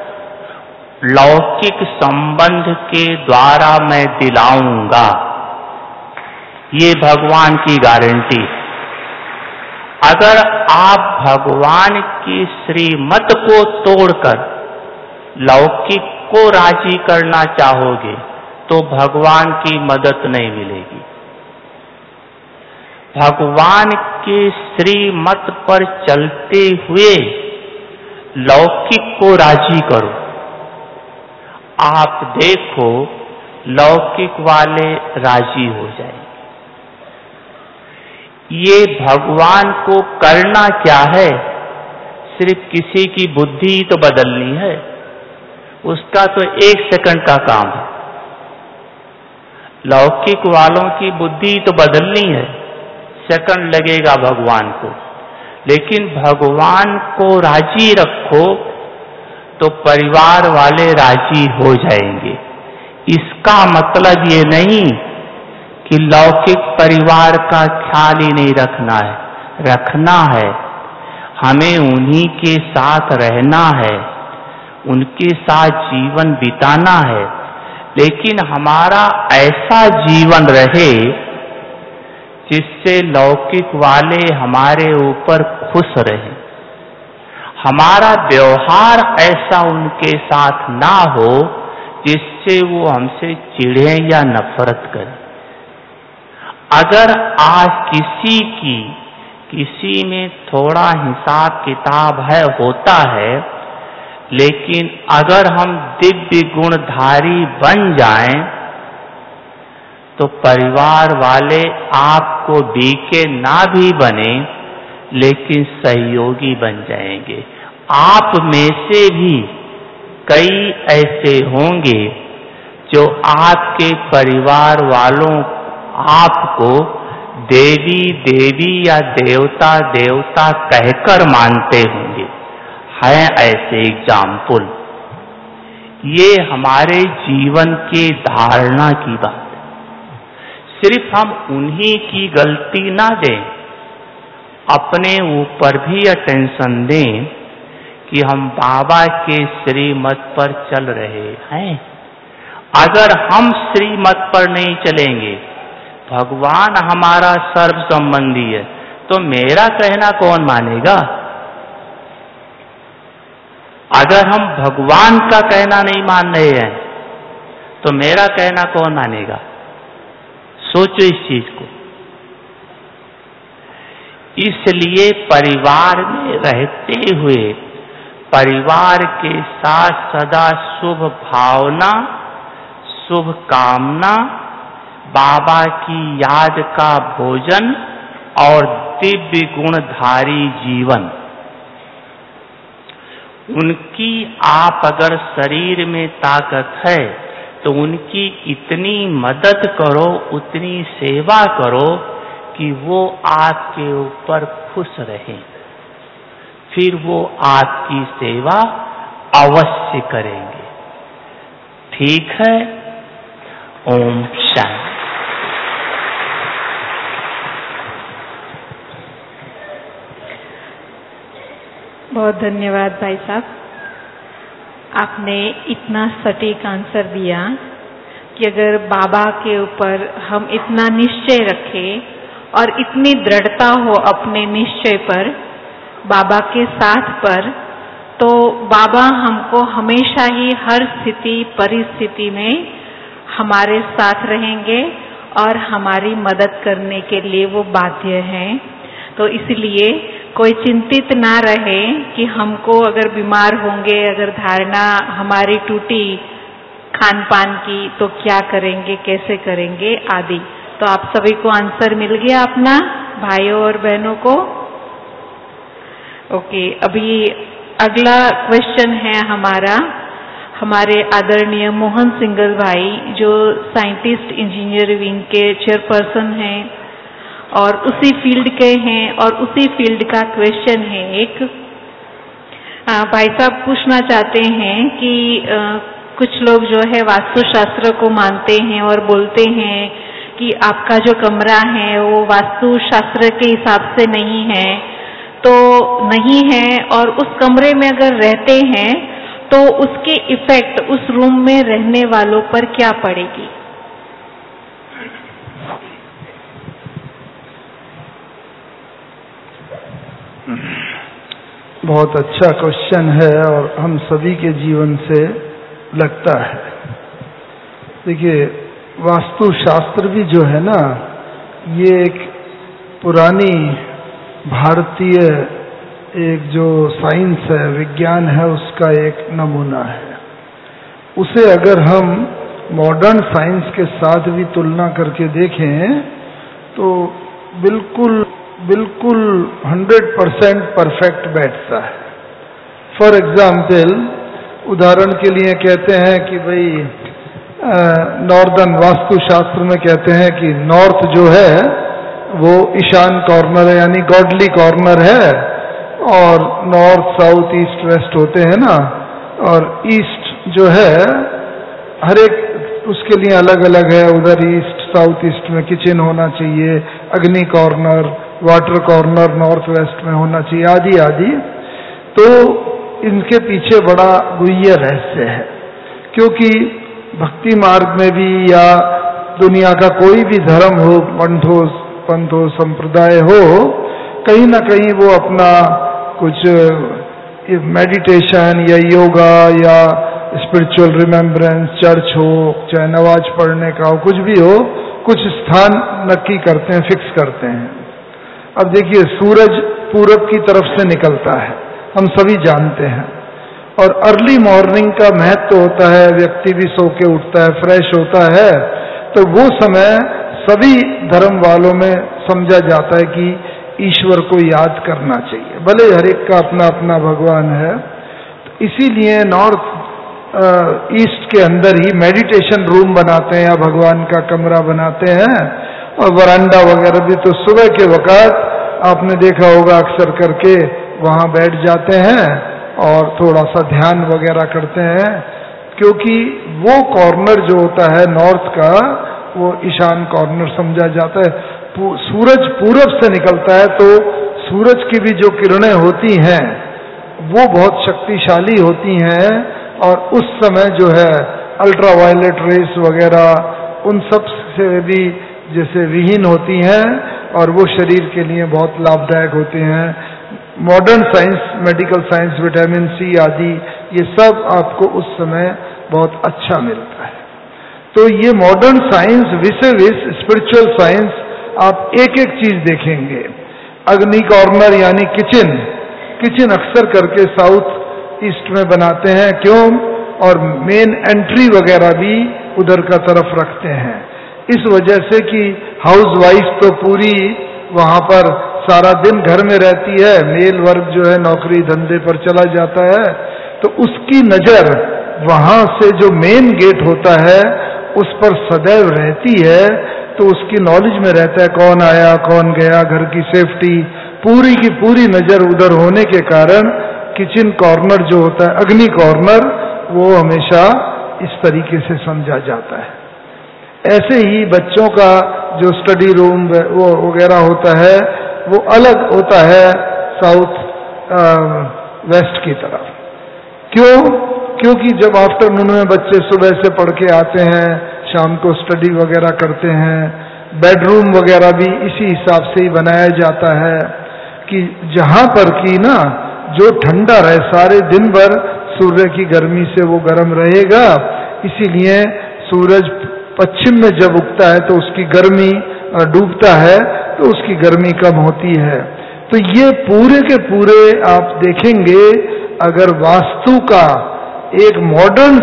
लौकिक संबंध के द्वारा मैं दिलाऊंगा। ये भगवान की गारंटी। अगर आप भगवान की श्रीमत को तोड़कर लौकिक को राजी करना चाहोगे तो भगवान की मदद नहीं मिलेगी। भगवान की श्रीमत पर चलते हुए लौकिक को राजी करो। आप देखो लौकिक वाले राजी हो जाएंगे। ये भगवान को करना क्या है? सिर्फ किसी की बुद्धि तो बदलनी है, उसका तो 1 सेकंड का काम है। लौकिक वालों की बुद्धि तो बदलनी है, सेकंड लगेगा भगवान को। लेकिन भगवान को राजी रखो तो परिवार वाले राजी हो जाएंगे। इसका मतलब ये नहीं कि लौकिक परिवार का ख्याल ही नहीं रखना है, रखना है। हमें उन्हीं के साथ रहना है, उनके साथ जीवन बिताना है, लेकिन हमारा ऐसा जीवन रहे जिससे लौकिक वाले हमारे ऊपर खुश रहे। हमारा व्यवहार ऐसा उनके साथ ना हो जिससे वो हमसे चिढ़े या नफरत करें। अगर आज किसी में थोड़ा हिसाब किताब है, होता है, लेकिन अगर हम दिव्य गुणधारी बन जाएं तो परिवार वाले आपको डीके ना भी बने लेकिन सहयोगी बन जाएंगे। आप में से भी कई ऐसे होंगे जो आपके परिवार वालों आपको देवी देवी या देवता देवता कहकर मानते होंगे। हैं ऐसे एग्जाम्पल। ये हमारे जीवन के धारणा की बात है। सिर्फ हम उन्हीं की गलती ना दें, अपने ऊपर भी अटेंशन दें कि हम बाबा के श्रीमत पर चल रहे हैं। अगर हम श्रीमत पर नहीं चलेंगे, भगवान हमारा सर्व संबंधी है, तो मेरा कहना कौन मानेगा? अगर हम भगवान का कहना नहीं मान रहे हैं, तो मेरा कहना कौन मानेगा? सोचो इस चीज को। इसलिए परिवार में रहते हुए परिवार के साथ सदा शुभ भावना, शुभ कामना, बाबा की याद का भोजन और दिव्य गुणधारी जीवन। उनकी आप अगर शरीर में ताकत है तो उनकी इतनी मदद करो, उतनी सेवा करो कि वो आपके ऊपर खुश रहें, फिर वो आपकी सेवा अवश्य करेंगे। ठीक है? ओम शांति। बहुत धन्यवाद भाई साहब, आपने इतना सटीक आंसर दिया कि अगर बाबा के ऊपर हम इतना निश्चय रखें और इतनी दृढ़ता हो अपने निश्चय पर, बाबा के साथ पर, तो बाबा हमको हमेशा ही हर स्थिति परिस्थिति में हमारे साथ रहेंगे और हमारी मदद करने के लिए वो बाध्य हैं। तो इसलिए कोई चिंतित ना रहे कि हमको अगर बीमार होंगे, अगर धारणा हमारी टूटी खान पान की, तो क्या करेंगे, कैसे करेंगे आदि। तो आप सभी को आंसर मिल गया अपना, भाइयों और बहनों को? ओके, अभी अगला क्वेश्चन है हमारे आदरणीय मोहन सिंगल भाई, जो साइंटिस्ट इंजीनियर विंग के चेयरपर्सन हैं और उसी फील्ड के हैं, और उसी फील्ड का क्वेश्चन है एक। भाई साहब पूछना चाहते हैं कि कुछ लोग जो है वास्तुशास्त्र को मानते हैं और बोलते हैं कि आपका जो कमरा है वो वास्तुशास्त्र के हिसाब से नहीं है, तो नहीं है, और उस कमरे में अगर रहते हैं तो उसके इफेक्ट उस रूम में रहने वालों पर क्या पड़ेगी? बहुत अच्छा क्वेश्चन है और हम सभी के जीवन से लगता है। देखिए, वास्तुशास्त्र भी जो है ना, ये एक पुरानी भारतीय एक जो साइंस है, विज्ञान है, उसका एक नमूना है। उसे अगर हम मॉडर्न साइंस के साथ भी तुलना करके देखें तो बिल्कुल 100% परफेक्ट बैठता है। फॉर एग्जाम्पल, उदाहरण के लिए कहते हैं कि भाई नॉर्दर्न वास्तुशास्त्र में कहते हैं कि नॉर्थ जो है वो ईशान कॉर्नर है, यानी गॉडली कॉर्नर है, और नॉर्थ साउथ ईस्ट वेस्ट होते हैं ना, और ईस्ट जो है हर एक उसके लिए अलग अलग है। उधर ईस्ट साउथ ईस्ट में किचन होना चाहिए, अग्नि corner, water corner north west में होना चाहिए, आदि आदि। तो इनके पीछे बड़ा गुह्य रहस्य है, क्योंकि भक्ति मार्ग में भी या दुनिया का कोई भी धर्म हो, पंथ हो, संप्रदाय हो, कहीं ना कहीं वो अपना कुछ मेडिटेशन या योगा या स्पिरिचुअल रिमेम्बरेंस, चर्च हो, चाहे नमाज पढ़ने का हो, कुछ भी हो, कुछ स्थान नक्की करते हैं, फिक्स करते हैं। अब देखिए, सूरज पूरब की तरफ से निकलता है, हम सभी जानते हैं, और अर्ली मॉर्निंग का महत्व होता है, व्यक्ति भी सो के उठता है, फ्रेश होता है, तो वो समय सभी धर्म वालों में समझा जाता है कि ईश्वर को याद करना चाहिए, भले हर एक का अपना अपना भगवान है। तो इसीलिए नॉर्थ ईस्ट के अंदर ही मेडिटेशन रूम बनाते हैं या भगवान का कमरा बनाते हैं, और वरांडा वगैरह भी। तो सुबह के वक़्त आपने देखा होगा अक्सर करके वहाँ बैठ जाते हैं और थोड़ा सा ध्यान वगैरह करते हैं, क्योंकि वो कॉर्नर जो होता है नॉर्थ का, वो ईशान कॉर्नर समझा जाता है। सूरज पूरब से निकलता है तो सूरज की भी जो किरणें होती हैं वो बहुत शक्तिशाली होती हैं, और उस समय जो है अल्ट्रावायलेट रेस वगैरह उन सब से भी जैसे विहीन होती हैं, और वो शरीर के लिए बहुत लाभदायक होते हैं। Modern science, medical science, vitamin C आदि, ये सब आपको उस समय बहुत अच्छा मिलता है। तो ये modern science vis a vis spiritual science, आप एक एक चीज देखेंगे। अग्नि कॉर्नर यानी किचन अक्सर करके साउथ ईस्ट में बनाते हैं, क्यों? और मेन एंट्री वगैरह भी उधर का तरफ रखते हैं, इस वजह से कि हाउस वाइफ तो पूरी वहां पर सारा दिन घर में रहती है, मेल वर्ग जो है नौकरी धंधे पर चला जाता है, तो उसकी नजर वहां से जो मेन गेट होता है उस पर सदैव रहती है। तो उसकी नॉलेज में रहता है कौन आया कौन गया, घर की सेफ्टी, पूरी की पूरी नजर उधर होने के कारण किचन कॉर्नर जो होता है, अग्नि कॉर्नर, वो हमेशा इस तरीके से समझा जाता है। ऐसे ही बच्चों का जो स्टडी रूम वो वगैरह होता है वो अलग होता है साउथ वेस्ट की तरफ। क्यों? क्योंकि जब आफ्टरनून में बच्चे सुबह से पढ़ के आते हैं, शाम को स्टडी वगैरह करते हैं, बेडरूम वगैरह भी इसी हिसाब से ही बनाया जाता है कि जहां पर की ना जो ठंडा रहे, सारे दिन भर सूर्य की गर्मी से वो गर्म रहेगा, इसीलिए सूरज पश्चिम में जब उगता है तो उसकी गर्मी, डूबता है तो उसकी गर्मी कम होती है। तो ये पूरे के पूरे आप देखेंगे, अगर वास्तु का एक मॉडर्न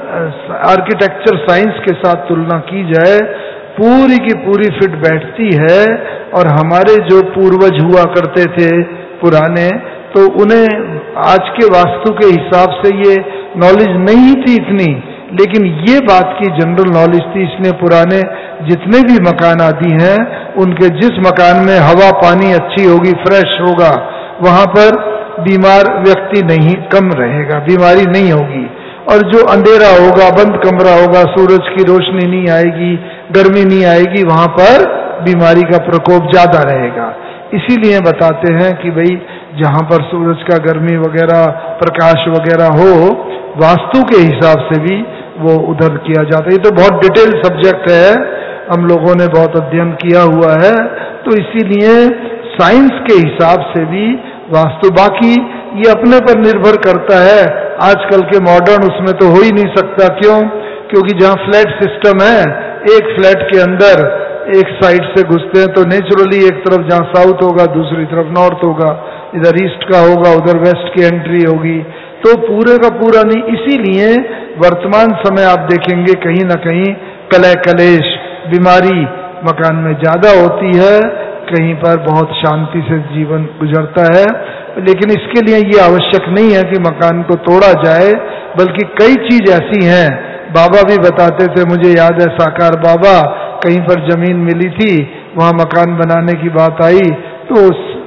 आर्किटेक्चर साइंस के साथ तुलना की जाए, पूरी की पूरी फिट बैठती है। और हमारे जो पूर्वज हुआ करते थे पुराने, तो उन्हें आज के वास्तु के हिसाब से ये नॉलेज नहीं थी इतनी, लेकिन ये बात की जनरल नॉलेज थी। इसलिए पुराने जितने भी मकान आदि हैं, उनके जिस मकान में हवा पानी अच्छी होगी, फ्रेश होगा, वहां पर बीमार व्यक्ति नहीं, कम रहेगा, बीमारी नहीं होगी। और जो अंधेरा होगा, बंद कमरा होगा, सूरज की रोशनी नहीं आएगी, गर्मी नहीं आएगी, वहां पर बीमारी का प्रकोप ज्यादा रहेगा। इसीलिए बताते हैं कि भाई जहां पर सूरज का गर्मी वगैरह प्रकाश वगैरह हो, वास्तु के हिसाब से भी वो उधर किया जाता है। ये तो बहुत डिटेल सब्जेक्ट है, हम लोगों ने बहुत अध्ययन किया हुआ है, तो इसीलिए साइंस के हिसाब से भी वास्तु, बाकी ये अपने पर निर्भर करता है। आजकल के मॉडर्न उसमें तो हो ही नहीं सकता। क्यों? क्योंकि जहां फ्लैट सिस्टम है, एक फ्लैट के अंदर एक साइड से घुसते हैं तो नेचुरली एक तरफ जहां साउथ होगा दूसरी तरफ नॉर्थ होगा, इधर ईस्ट का होगा उधर वेस्ट की एंट्री होगी, तो पूरे का पूरा नहीं। इसीलिए वर्तमान समय आप देखेंगे कहीं ना कहीं कलह कलेश बीमारी मकान में ज्यादा होती है, कहीं पर बहुत शांति से जीवन गुजरता है। लेकिन इसके लिए ये आवश्यक नहीं है कि मकान को तोड़ा जाए, बल्कि कई चीज ऐसी हैं, बाबा भी बताते थे, मुझे याद है साकार बाबा, कहीं पर जमीन मिली थी, वहां मकान बनाने की बात आई तो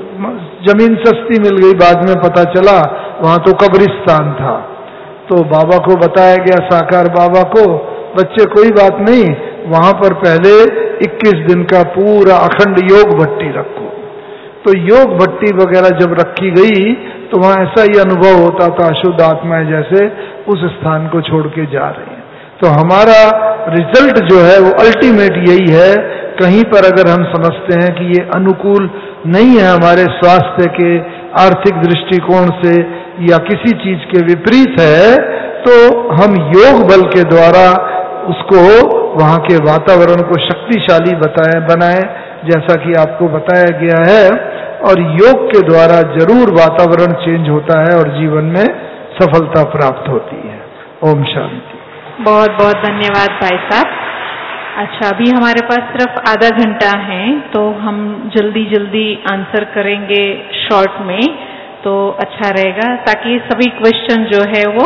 जमीन सस्ती मिल गई, बाद में पता चला वहां तो कब्रिस्तान था। तो बाबा को बताया गया, साकार बाबा को, बच्चे कोई बात नहीं, वहां पर पहले 21 दिन का पूरा अखंड योग भट्टी रखो। तो योग भट्टी वगैरह जब रखी गई तो वहां ऐसा ही अनुभव होता था, अशुद्ध आत्माएं जैसे उस स्थान को छोड़ के जा रही हैं। तो हमारा रिजल्ट जो है वो अल्टीमेट यही है। कहीं पर अगर हम समझते हैं कि ये अनुकूल नहीं है हमारे स्वास्थ्य के आर्थिक दृष्टिकोण से या किसी चीज के विपरीत है, तो हम योग बल के द्वारा उसको, वहां के वातावरण को शक्तिशाली बनाएं, जैसा कि आपको बताया गया है। और योग के द्वारा जरूर वातावरण चेंज होता है और जीवन में सफलता प्राप्त होती है। ओम शांति। बहुत बहुत धन्यवाद भाई साहब। अच्छा, अभी हमारे पास सिर्फ आधा घंटा है, तो हम जल्दी जल्दी आंसर करेंगे शॉर्ट में, तो अच्छा रहेगा, ताकि सभी क्वेश्चन जो है वो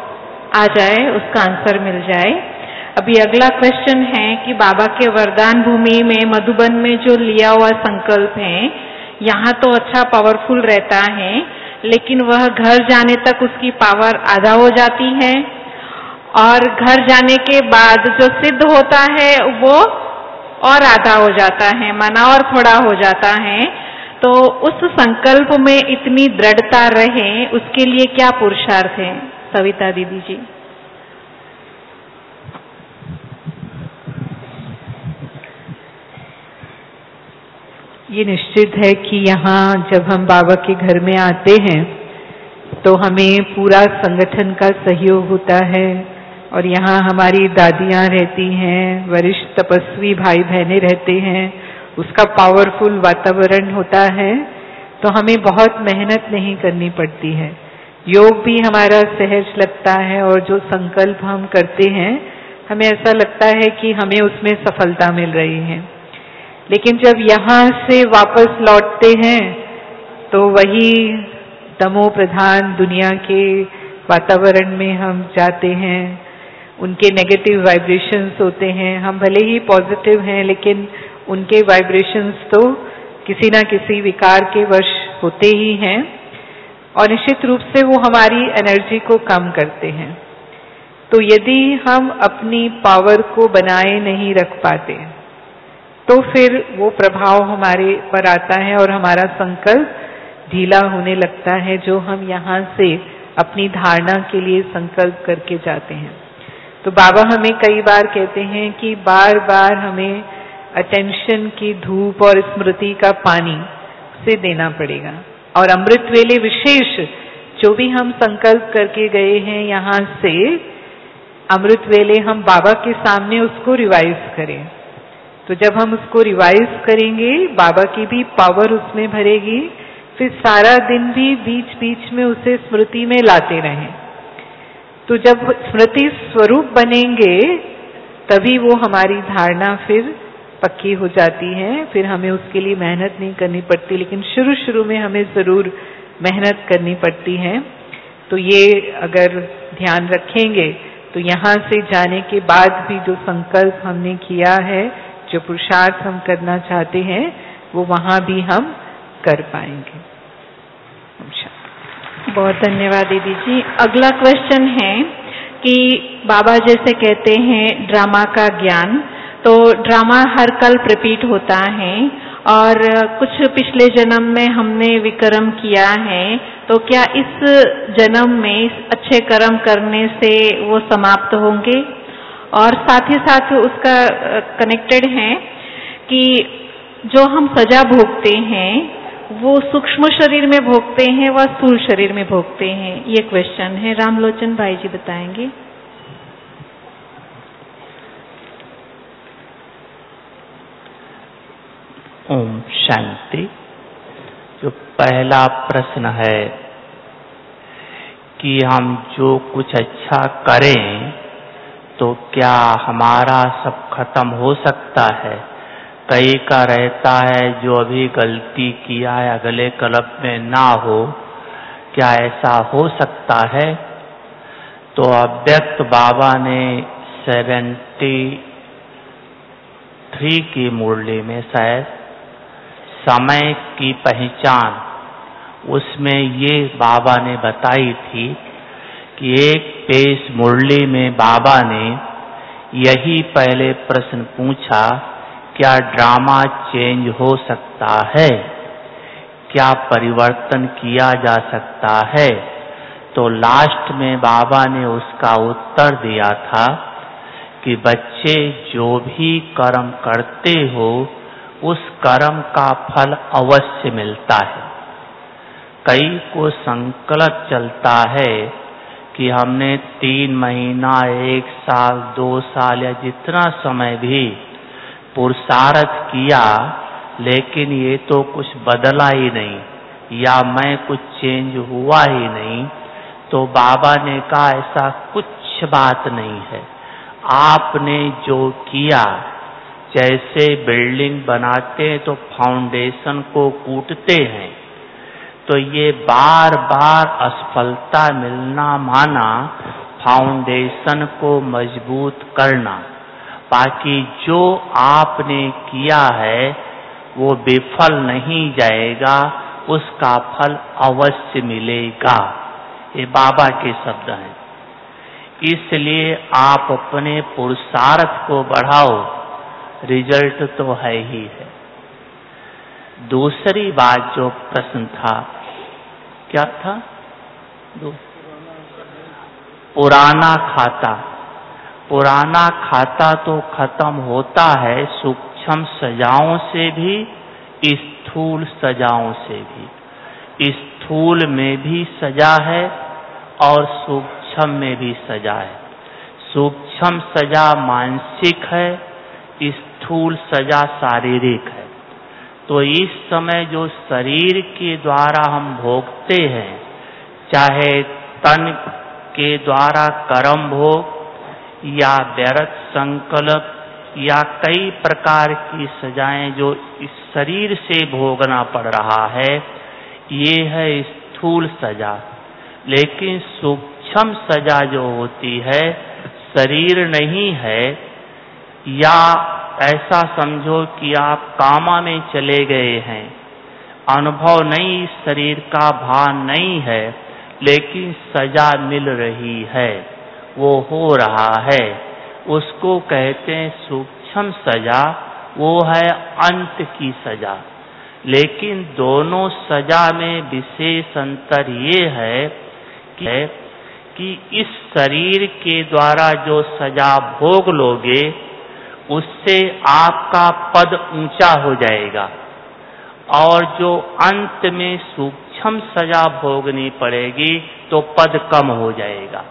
आ जाए, उसका आंसर मिल जाए। अभी अगला क्वेश्चन है कि बाबा के वरदान भूमि में मधुबन में जो लिया हुआ संकल्प है, यहाँ तो अच्छा पावरफुल रहता है, लेकिन वह घर जाने तक उसकी पावर आधा हो जाती है, और घर जाने के बाद जो सिद्ध होता है वो और आधा हो जाता है, माना और थोड़ा हो जाता है। तो उस संकल्प में इतनी दृढ़ता रहे, उसके लिए क्या पुरुषार्थ है सविता दीदी जी? ये निश्चित है कि यहाँ जब हम बाबा के घर में आते हैं तो हमें पूरा संगठन का सहयोग होता है, और यहाँ हमारी दादियाँ रहती हैं, वरिष्ठ तपस्वी भाई बहनें रहते हैं, उसका पावरफुल वातावरण होता है, तो हमें बहुत मेहनत नहीं करनी पड़ती है। योग भी हमारा सहज लगता है, और जो संकल्प हम करते हैं हमें ऐसा लगता है कि हमें उसमें सफलता मिल रही है। लेकिन जब यहाँ से वापस लौटते हैं तो वही तमो प्रधान दुनिया के वातावरण में हम जाते हैं, उनके नेगेटिव वाइब्रेशंस होते हैं। हम भले ही पॉजिटिव हैं, लेकिन उनके वाइब्रेशंस तो किसी ना किसी विकार के वश होते ही हैं, और निश्चित रूप से वो हमारी एनर्जी को कम करते हैं। तो यदि हम अपनी पावर को बनाए नहीं रख पाते तो फिर वो प्रभाव हमारे पर आता है और हमारा संकल्प ढीला होने लगता है, जो हम यहाँ से अपनी धारणा के लिए संकल्प करके जाते हैं। तो बाबा हमें कई बार कहते हैं कि बार बार हमें अटेंशन की धूप और स्मृति का पानी से देना पड़ेगा, और अमृत वेले विशेष जो भी हम संकल्प करके गए हैं यहाँ से, अमृत वेले हम बाबा के सामने उसको रिवाइज करें। तो जब हम उसको रिवाइज करेंगे, बाबा की भी पावर उसमें भरेगी, फिर सारा दिन भी बीच बीच में उसे स्मृति में लाते रहें। तो जब स्मृति स्वरूप बनेंगे तभी वो हमारी धारणा फिर पक्की हो जाती है, फिर हमें उसके लिए मेहनत नहीं करनी पड़ती, लेकिन शुरू शुरू में हमें जरूर मेहनत करनी पड़ती है। तो ये अगर ध्यान रखेंगे तो यहाँ से जाने के बाद भी जो संकल्प हमने किया है, जो पुरुषार्थ हम करना चाहते हैं, वो वहाँ भी हम कर पाएंगे। बहुत धन्यवाद दीदी जी। अगला क्वेश्चन है कि बाबा जैसे कहते हैं ड्रामा का ज्ञान, तो ड्रामा हर कल्प रिपीट होता है, और कुछ पिछले जन्म में हमने विक्रम किया है, तो क्या इस जन्म में अच्छे कर्म करने से वो समाप्त होंगे? और साथ ही साथ उसका कनेक्टेड है कि जो हम सजा भोगते हैं वो सूक्ष्म शरीर में भोगते हैं व स्थूल शरीर में भोगते हैं, ये क्वेश्चन है। रामलोचन भाई जी बताएंगे। ओम शांति। जो पहला प्रश्न है कि हम जो कुछ अच्छा करें तो क्या हमारा सब खत्म हो सकता है? कई का रहता है जो अभी गलती किया है अगले कल्प में ना हो, क्या ऐसा हो सकता है? तो अव्यक्त बाबा ने 73 की मुरली में शायद समय की पहचान, उसमें ये बाबा ने बताई थी कि एक पेश मुरली में बाबा ने यही पहले प्रश्न पूछा, क्या ड्रामा चेंज हो सकता है? क्या परिवर्तन किया जा सकता है? तो लास्ट में बाबा ने उसका उत्तर दिया था कि बच्चे जो भी कर्म करते हो उस कर्म का फल अवश्य मिलता है। कई को संकल्प चलता है कि हमने 3 महीना, 1 साल, 2 साल या जितना समय भी पुरुषार्थ किया, लेकिन ये तो कुछ बदला ही नहीं, या मैं कुछ चेंज हुआ ही नहीं। तो बाबा ने कहा ऐसा कुछ बात नहीं है। आपने जो किया, जैसे बिल्डिंग बनाते हैं तो फाउंडेशन को कूटते हैं, तो ये बार बार असफलता मिलना माना फाउंडेशन को मजबूत करना। बाकी जो आपने किया है वो विफल नहीं जाएगा, उसका फल अवश्य मिलेगा। ये बाबा के शब्द हैं। इसलिए आप अपने पुरुषार्थ को बढ़ाओ, रिजल्ट तो है ही है। दूसरी बात जो प्रश्न था, क्या था? पुराना खाता। पुराना खाता तो खत्म होता है सूक्ष्म सजाओं से भी, स्थूल सजाओं से भी। स्थूल में भी सजा है और सूक्ष्म में भी सजा है। सूक्ष्म सजा मानसिक है, स्थूल सजा शारीरिक है। तो इस समय जो शरीर के द्वारा हम भोगते हैं, चाहे तन के द्वारा कर्म भोग या व्यर्थ संकल्प या कई प्रकार की सजाएं जो इस शरीर से भोगना पड़ रहा है, ये है स्थूल सजा। लेकिन सूक्ष्म सजा जो होती है, शरीर नहीं है, या ऐसा समझो कि आप कामा में चले गए हैं, अनुभव नहीं, शरीर का भान नहीं है, लेकिन सजा मिल रही है, वो हो रहा है, उसको कहते हैं सूक्ष्म सजा। वो है अंत की सजा। लेकिन दोनों सजा में विशेष अंतर ये है कि इस शरीर के द्वारा जो सजा भोग लोगे, उससे आपका पद ऊंचा हो जाएगा, और जो अंत में सूक्ष्म सजा भोगनी पड़ेगी तो पद कम हो जाएगा।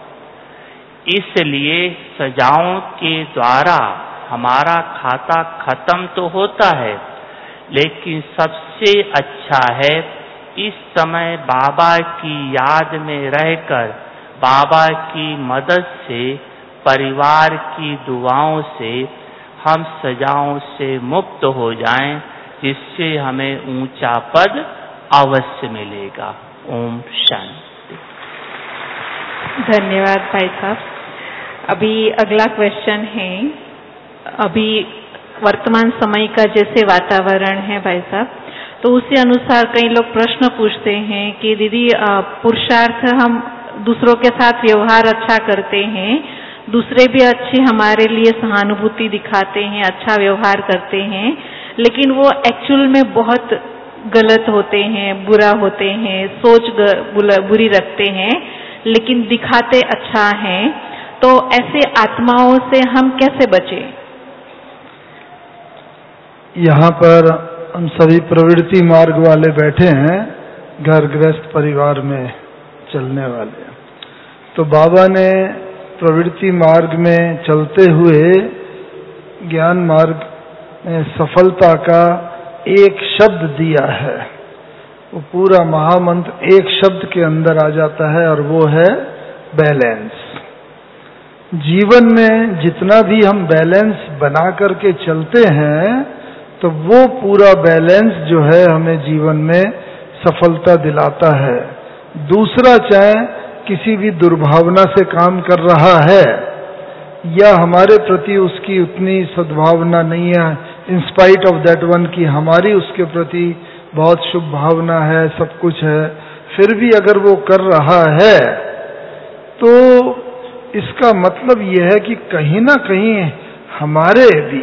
इसलिए सजाओं के द्वारा हमारा खाता खत्म तो होता है, लेकिन सबसे अच्छा है इस समय बाबा की याद में रहकर, बाबा की मदद से, परिवार की दुआओं से हम सजाओं से मुक्त हो जाएं, जिससे हमें ऊंचा पद अवश्य मिलेगा। ओम शांति। धन्यवाद भाई साहब। अभी अगला क्वेश्चन है, अभी वर्तमान समय का जैसे वातावरण है भाई साहब, तो उसी अनुसार कई लोग प्रश्न पूछते हैं कि दीदी पुरुषार्थ, हम दूसरों के साथ व्यवहार अच्छा करते हैं, दूसरे भी अच्छी हमारे लिए सहानुभूति दिखाते हैं, अच्छा व्यवहार करते हैं, लेकिन वो एक्चुअल में बहुत गलत होते हैं, बुरा होते हैं, सोच बुरी रखते हैं, लेकिन दिखाते अच्छा है। तो ऐसे आत्माओं से हम कैसे बचें? यहाँ पर हम सभी प्रवृत्ति मार्ग वाले बैठे हैं, घर गृहस्थ परिवार में चलने वाले। तो बाबा ने प्रवृत्ति मार्ग में चलते हुए ज्ञान मार्ग में सफलता का एक शब्द दिया है। वो पूरा महामंत्र एक शब्द के अंदर आ जाता है, और वो है बैलेंस। जीवन में जितना भी हम बैलेंस बना करके चलते हैं, तो वो पूरा बैलेंस जो है हमें जीवन में सफलता दिलाता है। दूसरा चाहे किसी भी दुर्भावना से काम कर रहा है, या हमारे प्रति उसकी उतनी सद्भावना नहीं है, in spite of that one की हमारी उसके प्रति बहुत शुभ भावना है, सब कुछ है, फिर भी अगर वो कर रहा है, तो इसका मतलब यह है कि कहीं ना कहीं हमारे भी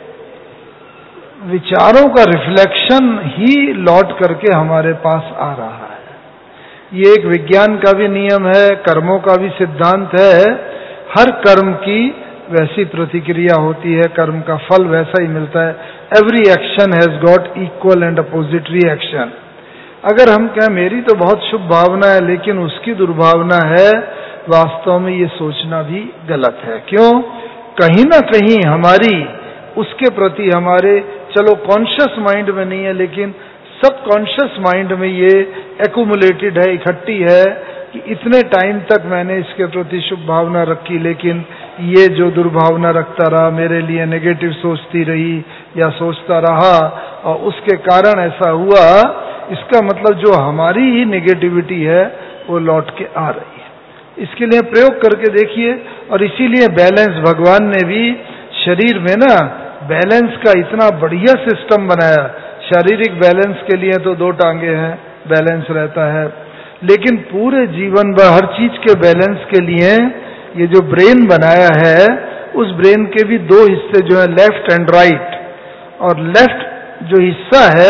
विचारों का रिफ्लेक्शन ही लौट करके हमारे पास आ रहा है। ये एक विज्ञान का भी नियम है, कर्मों का भी सिद्धांत है। हर कर्म की वैसी प्रतिक्रिया होती है, कर्म का फल वैसा ही मिलता है। Every action has got equal and opposite reaction. अगर हम कहें मेरी तो बहुत शुभ भावना है, लेकिन उसकी दुर्भावना है, वास्तव में ये सोचना भी गलत है। क्यों? कहीं ना कहीं हमारी उसके प्रति, हमारे चलो कॉन्शियस माइंड में नहीं है, लेकिन सब कॉन्शियस माइंड में ये एक्यूमुलेटेड है, इकट्ठी है कि इतने टाइम तक मैंने इसके प्रति शुभ भावना रखी, लेकिन ये जो दुर्भावना रखता रहा, मेरे लिए नेगेटिव सोचती रही या सोचता रहा, और उसके कारण ऐसा हुआ। इसका मतलब जो हमारी ही नेगेटिविटी है वो लौट के आ रही है। इसके लिए प्रयोग करके देखिए। और इसीलिए बैलेंस, भगवान ने भी शरीर में ना बैलेंस का इतना बढ़िया सिस्टम बनाया। शारीरिक बैलेंस के लिए तो 2 टांगे हैं, बैलेंस रहता है, लेकिन पूरे जीवन भर हर चीज के बैलेंस के लिए ये जो ब्रेन बनाया है, उस ब्रेन के भी 2 हिस्से जो है लेफ्ट एंड राइट। और लेफ्ट जो हिस्सा है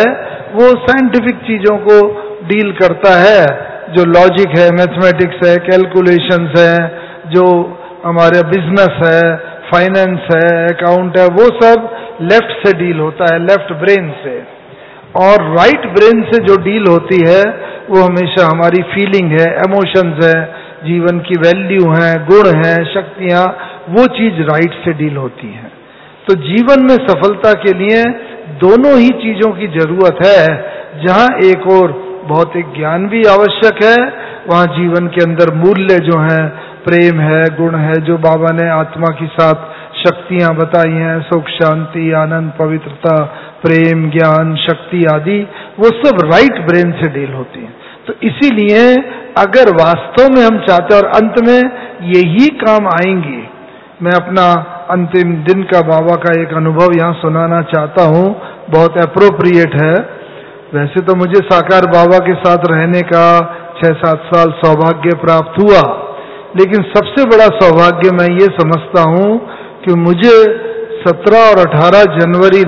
वो साइंटिफिक चीजों को डील करता है, जो लॉजिक है, मैथमेटिक्स है, कैलकुलेशंस है, जो हमारे बिजनेस है, फाइनेंस है, अकाउंट है, वो सब लेफ्ट से डील होता है, लेफ्ट ब्रेन से। और राइट ब्रेन से जो डील होती है वो हमेशा हमारी फीलिंग है, इमोशंस है, जीवन की वैल्यू है, गुण है, शक्तियां, वो चीज राइट से डील होती है। तो जीवन में सफलता के लिए दोनों ही चीजों की जरूरत है। जहां एक और भौतिक ज्ञान भी आवश्यक है, वहां जीवन के अंदर मूल्य जो है, प्रेम है, गुण है, जो बाबा ने आत्मा के साथ शक्तियां बताई हैं, सुख, शांति, आनंद, पवित्रता, प्रेम, ज्ञान, शक्ति आदि, वो सब राइट ब्रेन से डील होती है। तो इसीलिए अगर वास्तव में हम चाहते हैं, और अंत में यही काम आएंगी, मैं अपना अंतिम दिन का बाबा का एक अनुभव यहाँ सुनाना चाहता हूँ, बहुत एप्रोप्रिएट है। वैसे तो मुझे साकार बाबा के साथ रहने का 6-7 साल सौभाग्य प्राप्त हुआ, लेकिन सबसे बड़ा सौभाग्य मैं ये समझता हूँ कि मुझे 17 और 18 जनवरी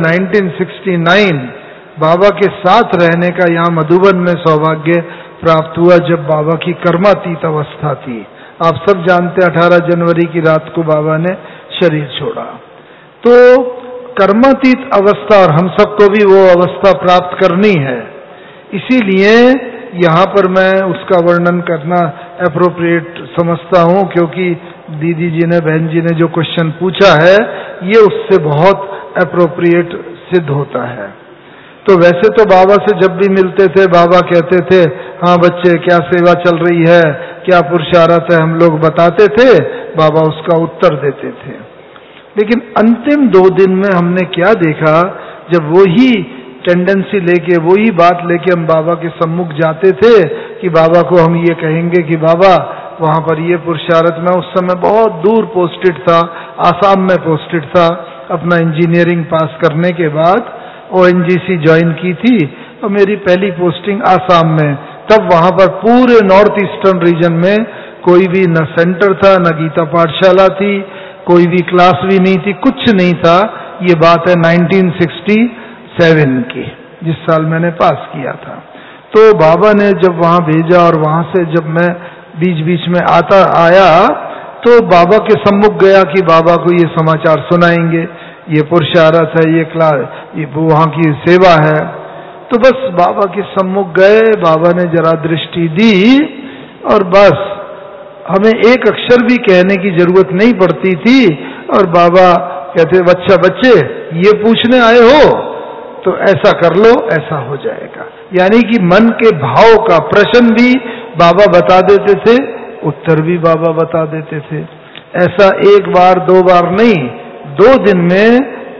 1969 बाबा के साथ रहने का यहाँ मधुबन में सौभाग्य प्राप्त हुआ, जब बाबा की कर्मातीत अवस्था थी। आप सब जानते हैं 18 जनवरी की रात को बाबा ने शरीर छोड़ा। तो कर्मातीत अवस्था, और हम सबको भी वो अवस्था प्राप्त करनी है, इसीलिए यहाँ पर मैं उसका वर्णन करना एप्रोप्रिएट समझता हूँ, क्योंकि दीदी जी ने, बहन जी ने जो क्वेश्चन पूछा है, ये उससे बहुत एप्रोप्रिएट सिद्ध होता है। तो वैसे तो बाबा से जब भी मिलते थे, बाबा कहते थे, हाँ बच्चे क्या सेवा चल रही है, क्या पुरुषार्थ है, हम लोग बताते थे, बाबा उसका उत्तर देते थे। लेकिन अंतिम 2 दिन में हमने क्या देखा, जब वही टेंडेंसी लेके, वही बात लेके हम बाबा के सम्मुख जाते थे कि बाबा को हम ये कहेंगे कि बाबा वहां पर ये पुरुषार्थ, मैं उस समय बहुत दूर पोस्टेड था, आसाम में पोस्टेड था, अपना इंजीनियरिंग पास करने के बाद ONGC ज्वाइन की थी, और मेरी पहली पोस्टिंग आसाम में। तब वहां पर पूरे नॉर्थ ईस्टर्न रीजन में कोई भी न सेंटर था, न गीता पाठशाला थी, कोई भी क्लास भी नहीं थी, कुछ नहीं था। ये बात है 1967 की, जिस साल मैंने पास किया था। तो बाबा ने जब वहां भेजा, और वहां से जब मैं बीच बीच में आया, तो बाबा के सम्मुख गया कि बाबा को ये समाचार सुनाएंगे, ये पुरुषार्थ है, ये क्लास, ये वहां की सेवा है। तो बस बाबा के सम्मुख गए, बाबा ने जरा दृष्टि दी, और बस हमें एक अक्षर भी कहने की जरूरत नहीं पड़ती थी, और बाबा कहते, बच्चा बच्चे ये पूछने आए हो तो ऐसा कर लो, ऐसा हो जाएगा। यानी कि मन के भाव का प्रश्न भी बाबा बता देते थे, उत्तर भी बाबा बता देते थे। ऐसा 1 बार 2 बार नहीं, 2 दिन में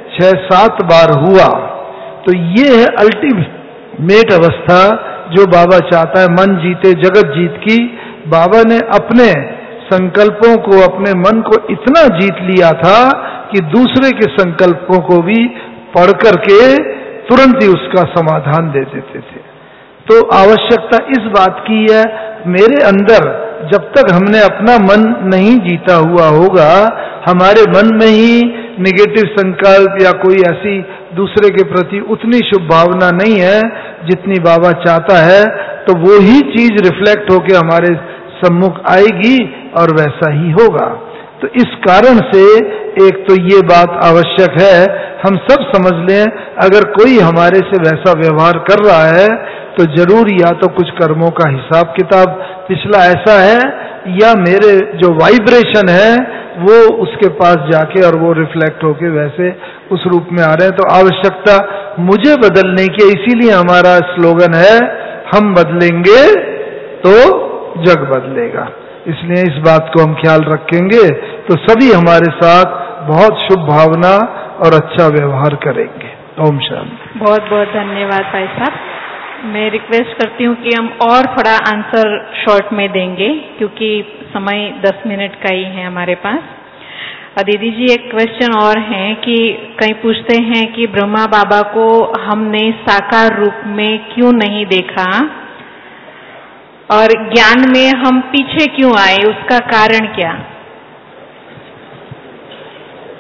6-7 बार हुआ। तो ये है अल्टीमेट अवस्था जो बाबा चाहता है, मन जीते जगत जीत की। बाबा ने अपने संकल्पों को, अपने मन को इतना जीत लिया था कि दूसरे के संकल्पों को भी पढ़ करके तुरंत ही उसका समाधान दे देते थे। तो आवश्यकता इस बात की है, मेरे अंदर जब तक हमने अपना मन नहीं जीता हुआ होगा, हमारे मन में ही नेगेटिव संकल्प या कोई ऐसी दूसरे के प्रति उतनी शुभ भावना नहीं है जितनी बाबा चाहता है, तो वो ही चीज रिफ्लेक्ट होके हमारे सम्मुख आएगी और वैसा ही होगा। तो इस कारण से एक तो ये बात आवश्यक है, हम सब समझ लें, अगर कोई हमारे से वैसा व्यवहार कर रहा है तो जरूर या तो कुछ कर्मों का हिसाब किताब पिछला ऐसा है, या मेरे जो वाइब्रेशन है वो उसके पास जाके और वो रिफ्लेक्ट होके वैसे उस रूप में आ रहे हैं। तो आवश्यकता मुझे बदलने की, इसीलिए हमारा स्लोगन है, हम बदलेंगे तो जग बदलेगा। इसलिए इस बात को हम ख्याल रखेंगे तो सभी हमारे साथ बहुत शुभ भावना और अच्छा व्यवहार करेंगे। ओम शांति। बहुत बहुत धन्यवाद भाई साहब। मैं रिक्वेस्ट करती हूँ कि हम और थोड़ा आंसर शॉर्ट में देंगे, क्योंकि समय 10 मिनट का ही है हमारे पास। दीदी जी, एक क्वेश्चन और है कि कई पूछते हैं कि ब्रह्मा बाबा को हमने साकार रूप में क्यों नहीं देखा, और ज्ञान में हम पीछे क्यों आए, उसका कारण क्या?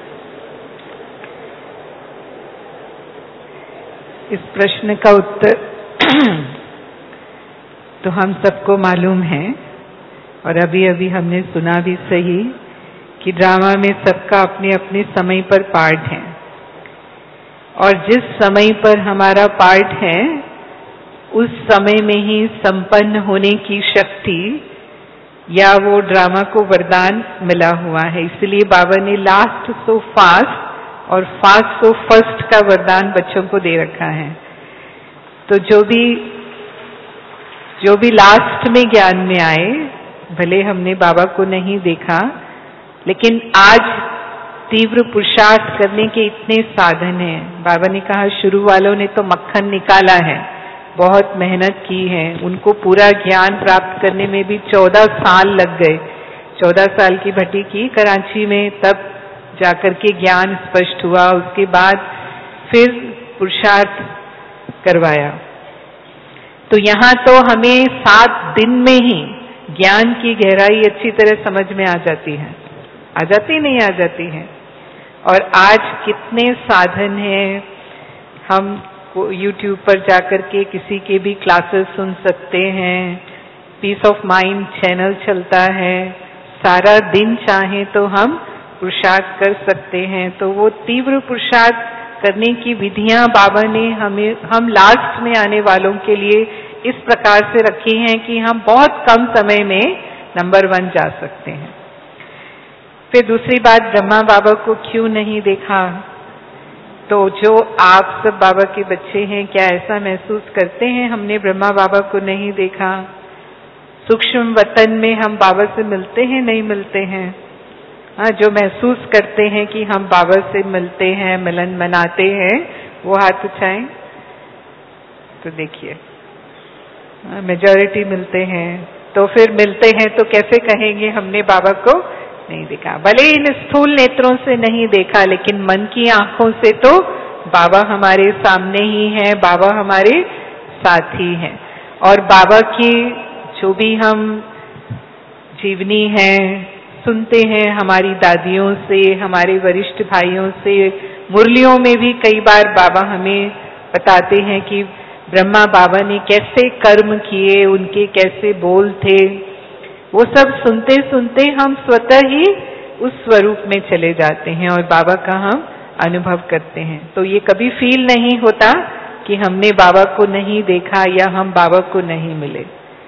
इस प्रश्न का उत्तर तो हम सबको मालूम है, और अभी अभी हमने सुना भी सही, कि ड्रामा में सबका अपने अपने समय पर पार्ट है, और जिस समय पर हमारा पार्ट है उस समय में ही संपन्न होने की शक्ति या वो ड्रामा को वरदान मिला हुआ है। इसलिए बाबा ने लास्ट सो फास्ट और फास्ट सो फर्स्ट का वरदान बच्चों को दे रखा है। तो जो भी लास्ट में ज्ञान में आए, भले हमने बाबा को नहीं देखा, लेकिन आज तीव्र पुरुषार्थ करने के इतने साधन हैं। बाबा ने कहा शुरू वालों ने तो मक्खन निकाला है, बहुत मेहनत की है, उनको पूरा ज्ञान प्राप्त करने में भी 14 साल लग गए। 14 साल की भट्टी की कराची में, तब जाकर के ज्ञान स्पष्ट हुआ। उसके बाद फिर पुरुषार्थ करवाया। तो यहाँ तो हमें 7 दिन में ही ज्ञान की गहराई अच्छी तरह समझ में आ जाती है। आ जाती नहीं आ जाती है। और आज कितने साधन हैं, हम YouTube पर जाकर के किसी के भी क्लासेस सुन सकते हैं, पीस ऑफ माइंड चैनल चलता है, सारा दिन चाहे तो हम पुरुषार्थ कर सकते हैं। तो वो तीव्र पुरुषार्थ करने की विधियां बाबा ने हम लास्ट में आने वालों के लिए इस प्रकार से रखी हैं कि हम बहुत कम समय में नंबर 1 जा सकते हैं। फिर दूसरी बात, ब्रह्मा बाबा को क्यों नहीं देखा? तो जो आप सब बाबा के बच्चे हैं, क्या ऐसा महसूस करते हैं हमने ब्रह्मा बाबा को नहीं देखा? सूक्ष्म वतन में हम बाबा से मिलते हैं, नहीं मिलते हैं? हाँ, जो महसूस करते हैं कि हम बाबा से मिलते हैं, मिलन मनाते हैं, वो हाथ उठाएं। तो देखिए मेजॉरिटी मिलते हैं। तो फिर मिलते हैं तो कैसे कहेंगे हमने बाबा को नहीं देखा? भले इन स्थूल नेत्रों से नहीं देखा, लेकिन मन की आंखों से तो बाबा हमारे सामने ही है, बाबा हमारे साथ ही है। और बाबा की जो भी हम जीवनी है सुनते हैं, हमारी दादियों से, हमारे वरिष्ठ भाइयों से, मुरलियों में भी कई बार बाबा हमें बताते हैं कि ब्रह्मा बाबा ने कैसे कर्म किए, उनके कैसे बोल थे। वो सब सुनते सुनते हम स्वतः ही उस स्वरूप में चले जाते हैं और बाबा का हम अनुभव करते हैं। तो ये कभी फील नहीं होता कि हमने बाबा को नहीं देखा या हम बाबा को नहीं मिले।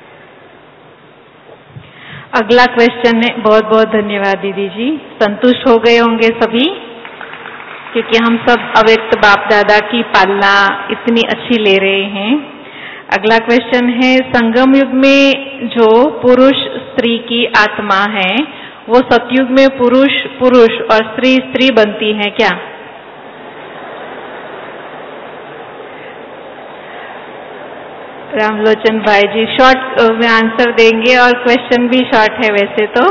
अगला क्वेश्चन है। बहुत बहुत धन्यवाद दीदी जी। संतुष्ट हो गए होंगे सभी, क्योंकि हम सब अव्यक्त बाप दादा की पालना इतनी अच्छी ले रहे हैं। अगला क्वेश्चन है, संगम युग में जो पुरुष स्त्री की आत्मा है, वो सतयुग में पुरुष पुरुष और स्त्री स्त्री बनती है क्या? रामलोचन भाई जी शॉर्ट में आंसर देंगे, और क्वेश्चन भी शॉर्ट है वैसे तो।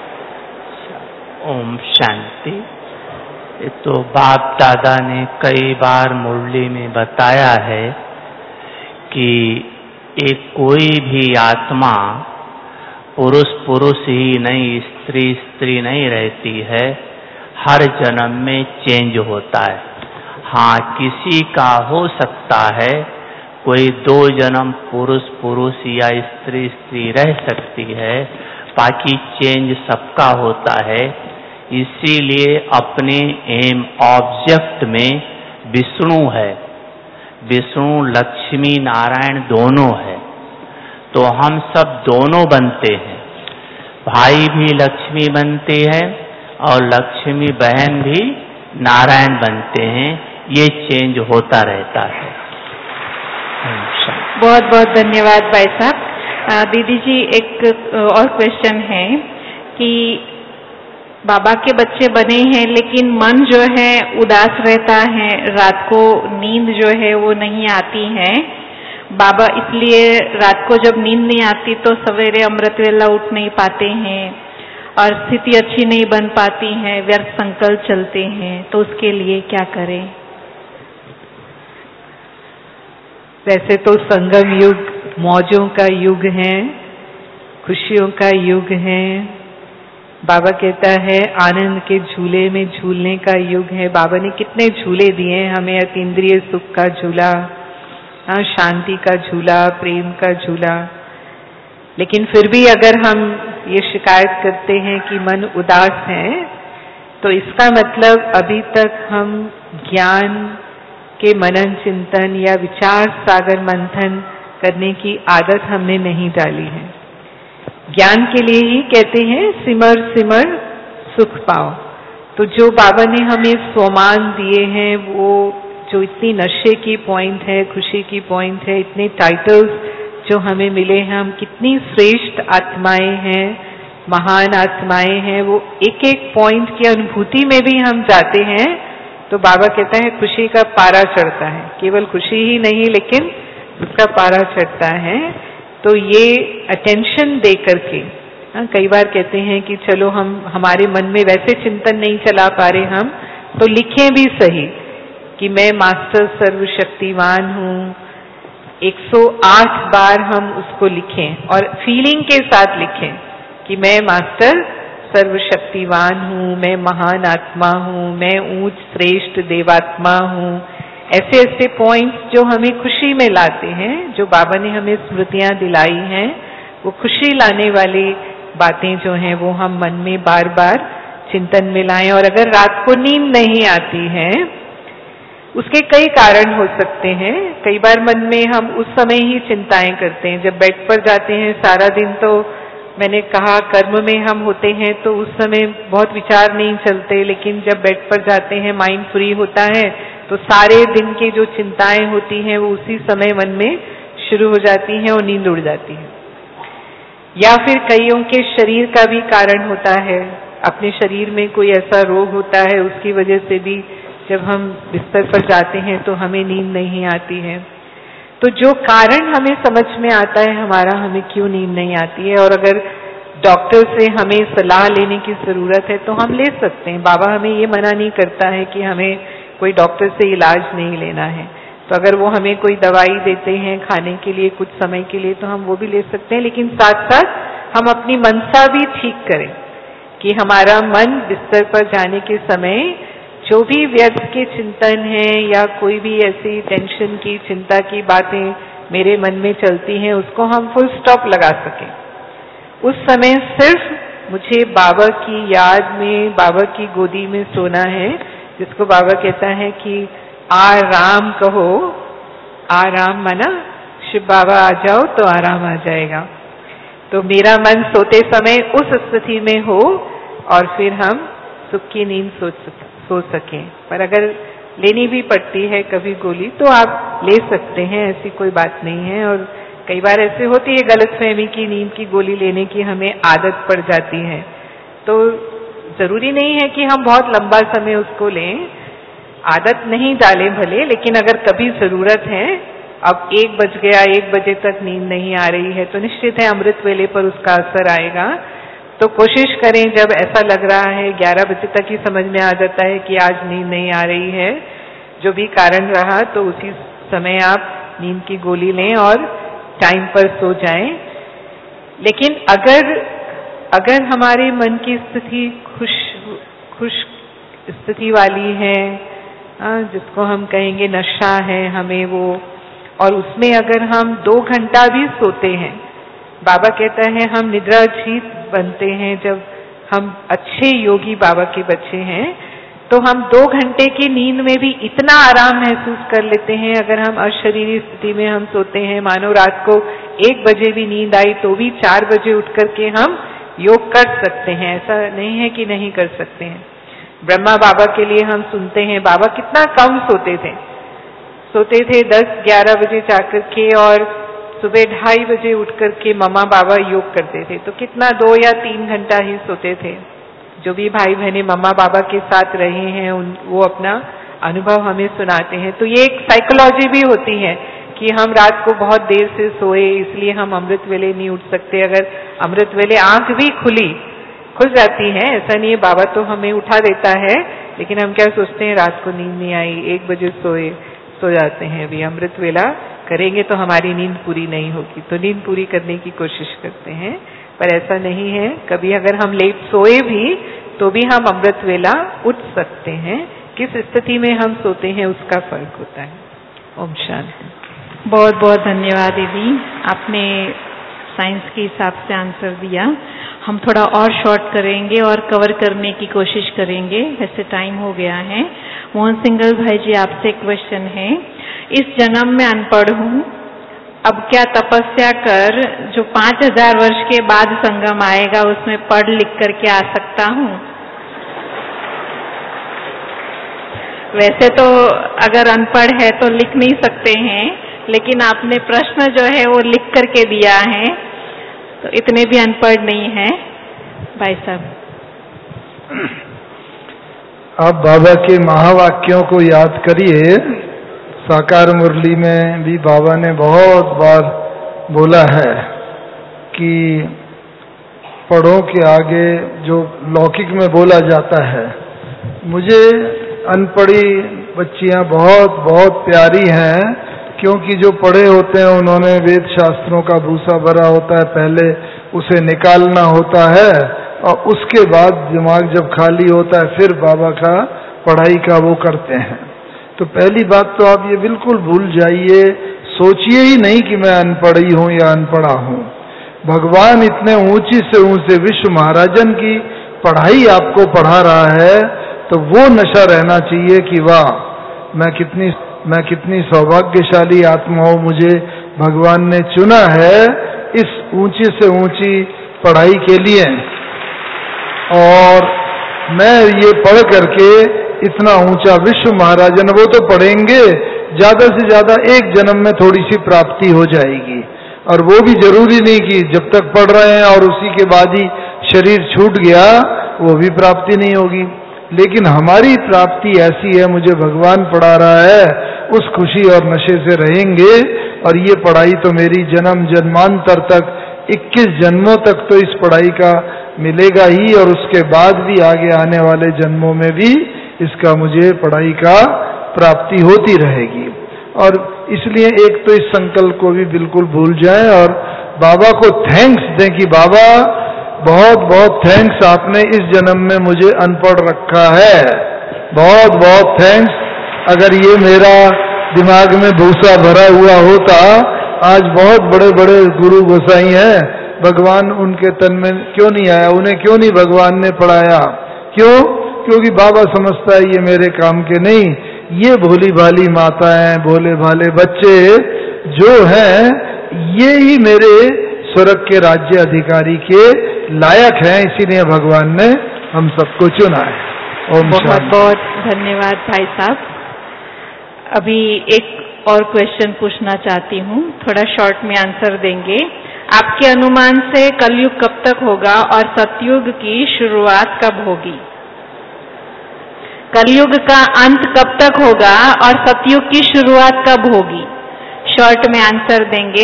ओम शांति। ये तो बाप दादा ने कई बार मुरली में बताया है कि एक कोई भी आत्मा पुरुष पुरुष ही नहीं, स्त्री स्त्री नहीं रहती है, हर जन्म में चेंज होता है। हाँ, किसी का हो सकता है कोई 2 जन्म पुरुष पुरुष या स्त्री स्त्री रह सकती है, बाकी चेंज सबका होता है। इसीलिए अपने एम ऑब्जेक्ट में विष्णु है, विष्णु लक्ष्मी नारायण दोनों है। तो हम सब दोनों बनते हैं, भाई भी लक्ष्मी बनते हैं और लक्ष्मी बहन भी नारायण बनते हैं। ये चेंज होता रहता है। बहुत बहुत धन्यवाद भाई साहब। दीदी जी एक और क्वेश्चन है कि बाबा के बच्चे बने हैं, लेकिन मन जो है उदास रहता है, रात को नींद जो है वो नहीं आती है। बाबा इसलिए रात को जब नींद नहीं आती तो सवेरे अमृत वेला उठ नहीं पाते हैं और स्थिति अच्छी नहीं बन पाती है, व्यर्थ संकल्प चलते हैं। तो उसके लिए क्या करें? वैसे तो संगम युग मौजों का युग है, खुशियों का युग है। बाबा कहता है आनंद के झूले में झूलने का युग है। बाबा ने कितने झूले दिए हैं हमें, अतीन्द्रिय सुख का झूला, शांति का झूला, प्रेम का झूला। लेकिन फिर भी अगर हम ये शिकायत करते हैं कि मन उदास है, तो इसका मतलब अभी तक हम ज्ञान के मनन चिंतन या विचार सागर मंथन करने की आदत हमने नहीं डाली है। ज्ञान के लिए ही कहते हैं सिमर सिमर सुख पाओ। तो जो बाबा ने हमें स्वमान दिए हैं, वो जो इतनी नशे की पॉइंट है, खुशी की पॉइंट है, इतने टाइटल्स जो हमें मिले हैं, हम कितनी श्रेष्ठ आत्माएं हैं, महान आत्माएं हैं, वो एक एक पॉइंट की अनुभूति में भी हम जाते हैं तो बाबा कहता है खुशी का पारा चढ़ता है। केवल खुशी ही नहीं, लेकिन उसका पारा चढ़ता है। तो ये अटेंशन दे करके, कई बार कहते हैं कि चलो हमारे मन में वैसे चिंतन नहीं चला पा रहे हम, तो लिखें भी सही कि मैं मास्टर सर्वशक्तिवान हूँ। 108 बार हम उसको लिखें और फीलिंग के साथ लिखें कि मैं मास्टर सर्वशक्तिवान हूँ, मैं महान आत्मा हूँ, मैं ऊंच श्रेष्ठ देवात्मा हूँ। ऐसे ऐसे पॉइंट्स जो हमें खुशी में लाते हैं, जो बाबा ने हमें स्मृतियां दिलाई हैं, वो खुशी लाने वाली बातें जो हैं वो हम मन में बार बार चिंतन में लाएं। और अगर रात को नींद नहीं आती है, उसके कई कारण हो सकते हैं। कई बार मन में हम उस समय ही चिंताएं करते हैं, जब बेड पर जाते हैं सारा दिन, तो मैंने कहा कर्म में हम होते हैं तो उस समय बहुत विचार नहीं चलते, लेकिन जब बेड पर जाते हैं माइंड फ्री होता है तो सारे दिन की जो चिंताएं होती हैं वो उसी समय मन में शुरू हो जाती हैं और नींद उड़ जाती है। या फिर कईयों के शरीर का भी कारण होता है, अपने शरीर में कोई ऐसा रोग होता है, उसकी वजह से भी जब हम बिस्तर पर जाते हैं तो हमें नींद नहीं आती है। तो जो कारण हमें समझ में आता है हमारा, हमें क्यों नींद नहीं आती है, और अगर डॉक्टर से हमें सलाह लेने की जरूरत है तो हम ले सकते हैं। बाबा हमें ये मना नहीं करता है कि हमें कोई डॉक्टर से इलाज नहीं लेना है। तो अगर वो हमें कोई दवाई देते हैं खाने के लिए कुछ समय के लिए, तो हम वो भी ले सकते हैं, लेकिन साथ साथ हम अपनी मनसा भी ठीक करें कि हमारा मन बिस्तर पर जाने के समय जो भी व्यर्थ के चिंतन है या कोई भी ऐसी टेंशन की, चिंता की बातें मेरे मन में चलती हैं, उसको हम फुल स्टॉप लगा सकें। उस समय सिर्फ मुझे बाबा की याद में, बाबा की गोदी में सोना है, जिसको बाबा कहता है कि आराम कहो। आराम माना शिव बाबा आ जाओ तो आराम आ जाएगा। तो मेरा मन सोते समय उस स्थिति में हो और फिर हम सुख की नींद सो सकें। पर अगर लेनी भी पड़ती है कभी गोली तो आप ले सकते हैं, ऐसी कोई बात नहीं है। और कई बार ऐसे होती है गलतफहमी की नींद की गोली लेने की हमें आदत पड़ जाती है, तो जरूरी नहीं है कि हम बहुत लंबा समय उसको लें, आदत नहीं डालें भले, लेकिन अगर कभी जरूरत है, अब 1 बज गया, 1 बजे तक नींद नहीं आ रही है, तो निश्चित है अमृत वेले पर उसका असर आएगा। तो कोशिश करें, जब ऐसा लग रहा है 11 बजे तक ही समझ में आ जाता है कि आज नींद नहीं आ रही है, जो भी कारण रहा, तो उसी समय आप नींद की गोली लें और टाइम पर सो जाएं। लेकिन अगर हमारे मन की स्थिति खुश स्थिति वाली है, जिसको हम कहेंगे नशा है हमें वो, और उसमें अगर हम 2 घंटा भी सोते हैं, बाबा कहता है हम निद्राजीत बनते हैं। जब हम अच्छे योगी बाबा के बच्चे हैं तो हम 2 घंटे की नींद में भी इतना आराम महसूस कर लेते हैं। अगर हम अशरीरी स्थिति में हम सोते हैं, मानो रात को 1 बजे भी नींद आई तो भी 4 बजे उठ करके हम योग कर सकते हैं, ऐसा नहीं है कि नहीं कर सकते हैं। ब्रह्मा बाबा के लिए हम सुनते हैं बाबा कितना कम सोते थे 10-11 बजे जाकर के, और सुबह 2:30 बजे उठ करके मम्मा बाबा योग करते थे। तो कितना 2 या 3 घंटा ही सोते थे। जो भी भाई बहनें मम्मा बाबा के साथ रहे हैं वो अपना अनुभव हमें सुनाते हैं। तो ये एक साइकोलॉजी भी होती है कि हम रात को बहुत देर से सोए इसलिए हम अमृत वेले नहीं उठ सकते। अगर अमृत वेले आंख भी खुल जाती है, ऐसा नहीं है, बाबा तो हमें उठा देता है, लेकिन हम क्या सोचते हैं रात को नींद नहीं आई, 1 बजे सो जाते हैं। अभी अमृत वेला करेंगे तो हमारी नींद पूरी नहीं होगी, तो नींद पूरी करने की कोशिश करते हैं, पर ऐसा नहीं है। कभी अगर हम लेट सोए भी तो भी हम अमृत वेला उठ सकते हैं। किस स्थिति में हम सोते हैं उसका फर्क होता है। ओम शांति। बहुत बहुत धन्यवाद दीदी, आपने साइंस के हिसाब से आंसर दिया। हम थोड़ा और शॉर्ट करेंगे और कवर करने की कोशिश करेंगे, वैसे टाइम हो गया है। मोहन सिंगल भाई जी, आपसे क्वेश्चन है, इस जन्म में अनपढ़ हूँ, अब क्या तपस्या कर जो 5000 वर्ष के बाद संगम आएगा उसमें पढ़ लिख करके आ सकता हूँ? वैसे तो अगर अनपढ़ है तो लिख नहीं सकते हैं, लेकिन आपने प्रश्न जो है वो लिख करके दिया है, तो इतने भी अनपढ़ नहीं है भाई साहब। आप बाबा के महावाक्यों को याद करिए। साकार मुरली में भी बाबा ने बहुत बार बोला है कि पढ़ो के आगे जो लौकिक में बोला जाता है। मुझे अनपढ़ी बच्चियां बहुत बहुत प्यारी हैं, क्योंकि जो पढ़े होते हैं उन्होंने वेद शास्त्रों का भूसा भरा होता है, पहले उसे निकालना होता है और उसके बाद दिमाग जब खाली होता है फिर बाबा का पढ़ाई का वो करते हैं। तो पहली बात तो आप ये बिल्कुल भूल जाइए, सोचिए ही नहीं कि मैं अनपढ़ी हूं या अनपढ़ा हूं। भगवान इतने ऊंची से ऊंचे विश्व महाराजन की पढ़ाई आपको पढ़ा रहा है, तो वो नशा रहना चाहिए कि वाह, मैं कितनी सौभाग्यशाली आत्मा हूं, मुझे भगवान ने चुना है इस ऊंची से ऊंची पढ़ाई के लिए, और मैं ये पढ़ करके इतना ऊंचा विश्व महाराजन, वो तो पढ़ेंगे ज्यादा से ज्यादा एक जन्म में थोड़ी सी प्राप्ति हो जाएगी, और वो भी जरूरी नहीं कि जब तक पढ़ रहे हैं और उसी के बाद ही शरीर छूट गया वो भी प्राप्ति नहीं होगी। लेकिन हमारी प्राप्ति ऐसी है, मुझे भगवान पढ़ा रहा है, उस खुशी और नशे से रहेंगे। और ये पढ़ाई तो मेरी जन्म जन्मांतर तक 21 जन्मों तक तो इस पढ़ाई का मिलेगा ही, और उसके बाद भी आगे आने वाले जन्मों में भी इसका मुझे पढ़ाई का प्राप्ति होती रहेगी। और इसलिए एक तो इस संकल्प को भी बिल्कुल भूल जाएं और बाबा को थैंक्स दें कि बाबा बहुत बहुत थैंक्स, आपने इस जन्म में मुझे अनपढ़ रखा है, बहुत बहुत थैंक्स। अगर ये मेरा दिमाग में भूसा भरा हुआ होता, आज बहुत बड़े बड़े गुरु गोसाई हैं, भगवान उनके तन में क्यों नहीं आया, उन्हें क्यों नहीं भगवान ने पढ़ाया? क्यों? क्योंकि बाबा समझता है ये मेरे काम के नहीं, ये भोली भाली माताएं, भोले भाले बच्चे जो हैं, ये ही मेरे स्वर्ग के राज्य अधिकारी के लायक हैं, इसीलिए भगवान ने हम सबको चुना है। ओम शांति। बहुत बहुत धन्यवाद भाई साहब। अभी एक और क्वेश्चन पूछना चाहती हूँ, थोड़ा शॉर्ट में आंसर देंगे। आपके अनुमान से कलयुग कब तक होगा और सतयुग की शुरुआत कब होगी? कलयुग का अंत कब तक होगा और सतयुग की शुरुआत कब होगी? शॉर्ट में आंसर देंगे।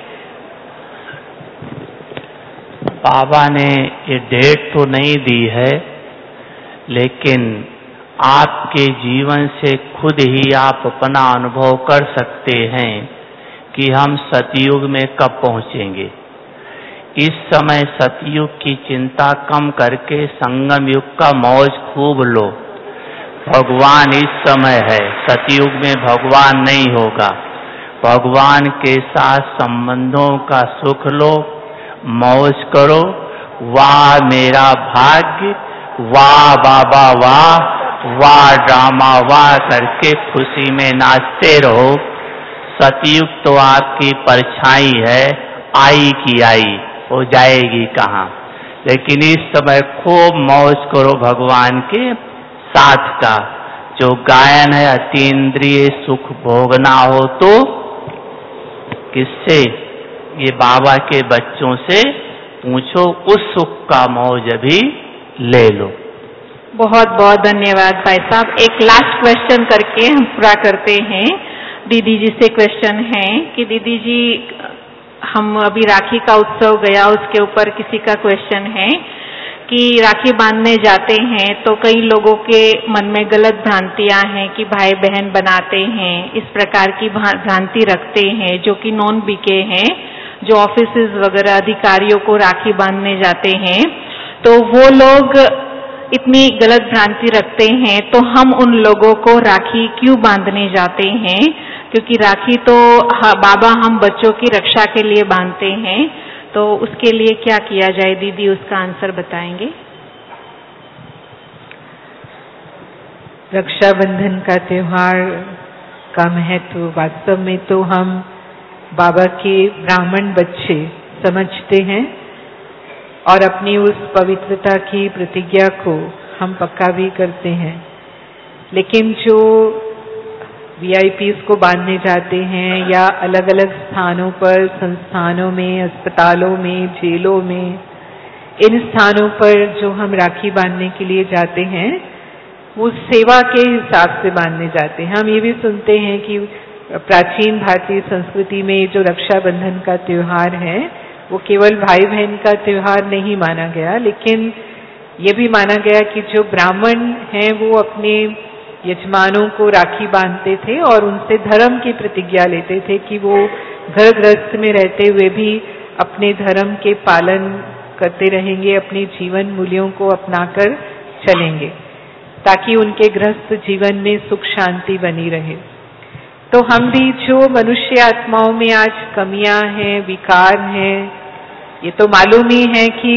बाबा ने ये डेट तो नहीं दी है, लेकिन आपके जीवन से खुद ही आप अपना अनुभव कर सकते हैं कि हम सतयुग में कब पहुंचेंगे। इस समय सतयुग की चिंता कम करके संगम युग का मौज खूब लो। भगवान इस समय है, सतयुग में भगवान नहीं होगा। भगवान के साथ संबंधों का सुख लो, मौज करो। वाह मेरा भाग्य, वाह बाबा वाह, वाह ड्रामा वाह करके खुशी में नाचते रहो। सतयुग तो आपकी परछाई है, आई की आई, हो जाएगी कहाँ। लेकिन इस समय खूब मौज करो भगवान के साथ का। जो गायन है अतीन्द्रिय सुख भोगना हो तो किससे? ये बाबा के बच्चों से पूछो, उस सुख का मौज भी ले लो। बहुत बहुत धन्यवाद भाई साहब। एक लास्ट क्वेश्चन करके हम पूरा करते हैं। दीदी जी से क्वेश्चन है कि दीदी जी, हम अभी राखी का उत्सव गया, उसके ऊपर किसी का क्वेश्चन है कि राखी बांधने जाते हैं तो कई लोगों के मन में गलत भ्रांतियां हैं कि भाई बहन बनाते हैं, इस प्रकार की भ्रांति रखते हैं, जो कि नॉन बीके हैं, जो ऑफिसेज वगैरह अधिकारियों को राखी बांधने जाते हैं, तो वो लोग इतनी गलत भ्रांति रखते हैं, तो हम उन लोगों को राखी क्यों बांधने जाते हैं? क्योंकि राखी तो बाबा हम बच्चों की रक्षा के लिए बांधते हैं, तो उसके लिए क्या किया जाए दीदी, उसका आंसर बताएंगे। रक्षाबंधन का त्योहार का महत्व वास्तव में तो हम बाबा के ब्राह्मण बच्चे समझते हैं और अपनी उस पवित्रता की प्रतिज्ञा को हम पक्का भी करते हैं। लेकिन जो VIPs को बांधने जाते हैं या अलग अलग स्थानों पर, संस्थानों में, अस्पतालों में, जेलों में, इन स्थानों पर जो हम राखी बांधने के लिए जाते हैं वो सेवा के हिसाब से बांधने जाते हैं। हम ये भी सुनते हैं कि प्राचीन भारतीय संस्कृति में जो रक्षाबंधन का त्योहार है वो केवल भाई बहन का त्योहार नहीं माना गया, लेकिन ये भी माना गया कि जो ब्राह्मण हैं वो अपने यजमानों को राखी बांधते थे और उनसे धर्म की प्रतिज्ञा लेते थे कि वो घर गृहस्थ में रहते हुए भी अपने धर्म के पालन करते रहेंगे, अपने जीवन मूल्यों को अपनाकर चलेंगे ताकि उनके गृहस्थ जीवन में सुख शांति बनी रहे। तो हम भी जो मनुष्य आत्माओं में आज कमियां हैं, विकार हैं, ये तो मालूम ही है कि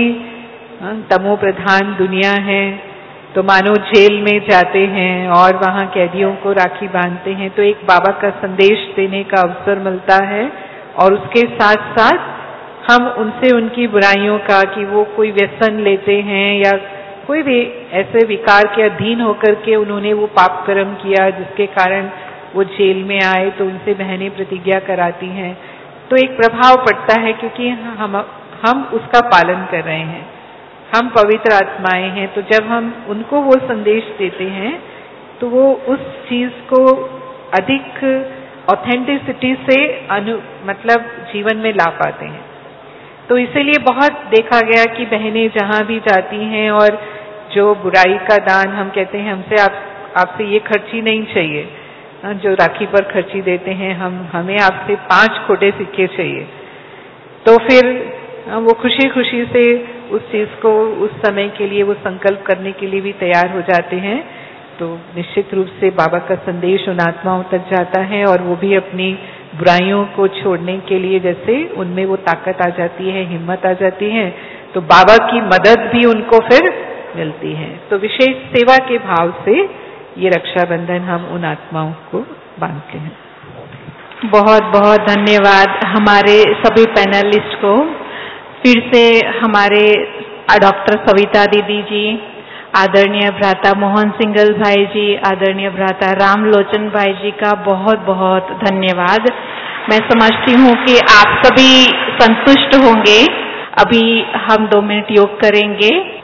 तमो प्रधान दुनिया है, तो मानो जेल में जाते हैं और वहाँ कैदियों को राखी बांधते हैं तो एक बाबा का संदेश देने का अवसर मिलता है और उसके साथ साथ हम उनसे उनकी बुराइयों का, कि वो कोई व्यसन लेते हैं या कोई भी ऐसे विकार के अधीन होकर के उन्होंने वो पाप कर्म किया जिसके कारण वो जेल में आए, तो उनसे बहनें प्रतिज्ञा कराती हैं, तो एक प्रभाव पड़ता है क्योंकि हम उसका पालन कर रहे हैं, हम पवित्र आत्माएं हैं। तो जब हम उनको वो संदेश देते हैं तो वो उस चीज को अधिक ऑथेंटिसिटी से मतलब जीवन में ला पाते हैं। तो इसीलिए बहुत देखा गया कि बहनें जहाँ भी जाती हैं और जो बुराई का दान, हम कहते हैं हमसे आपसे ये खर्ची नहीं चाहिए, जो राखी पर खर्ची देते हैं, हमें आपसे 5 खोटे सिक्के चाहिए, तो फिर वो खुशी खुशी से उस चीज को उस समय के लिए वो संकल्प करने के लिए भी तैयार हो जाते हैं। तो निश्चित रूप से बाबा का संदेश उन आत्माओं तक जाता है और वो भी अपनी बुराइयों को छोड़ने के लिए जैसे उनमें वो ताकत आ जाती है, हिम्मत आ जाती है, तो बाबा की मदद भी उनको फिर मिलती है। तो विशेष सेवा के भाव से ये रक्षाबंधन हम उन आत्माओं को बांधते हैं। बहुत बहुत धन्यवाद हमारे सभी पैनलिस्ट को। फिर से हमारे डॉक्टर सविता दीदी जी, आदरणीय भ्राता मोहन सिंगल भाई जी, आदरणीय भ्राता रामलोचन भाई जी का बहुत बहुत धन्यवाद। मैं समझती हूँ कि आप सभी संतुष्ट होंगे। अभी हम 2 मिनट योग करेंगे।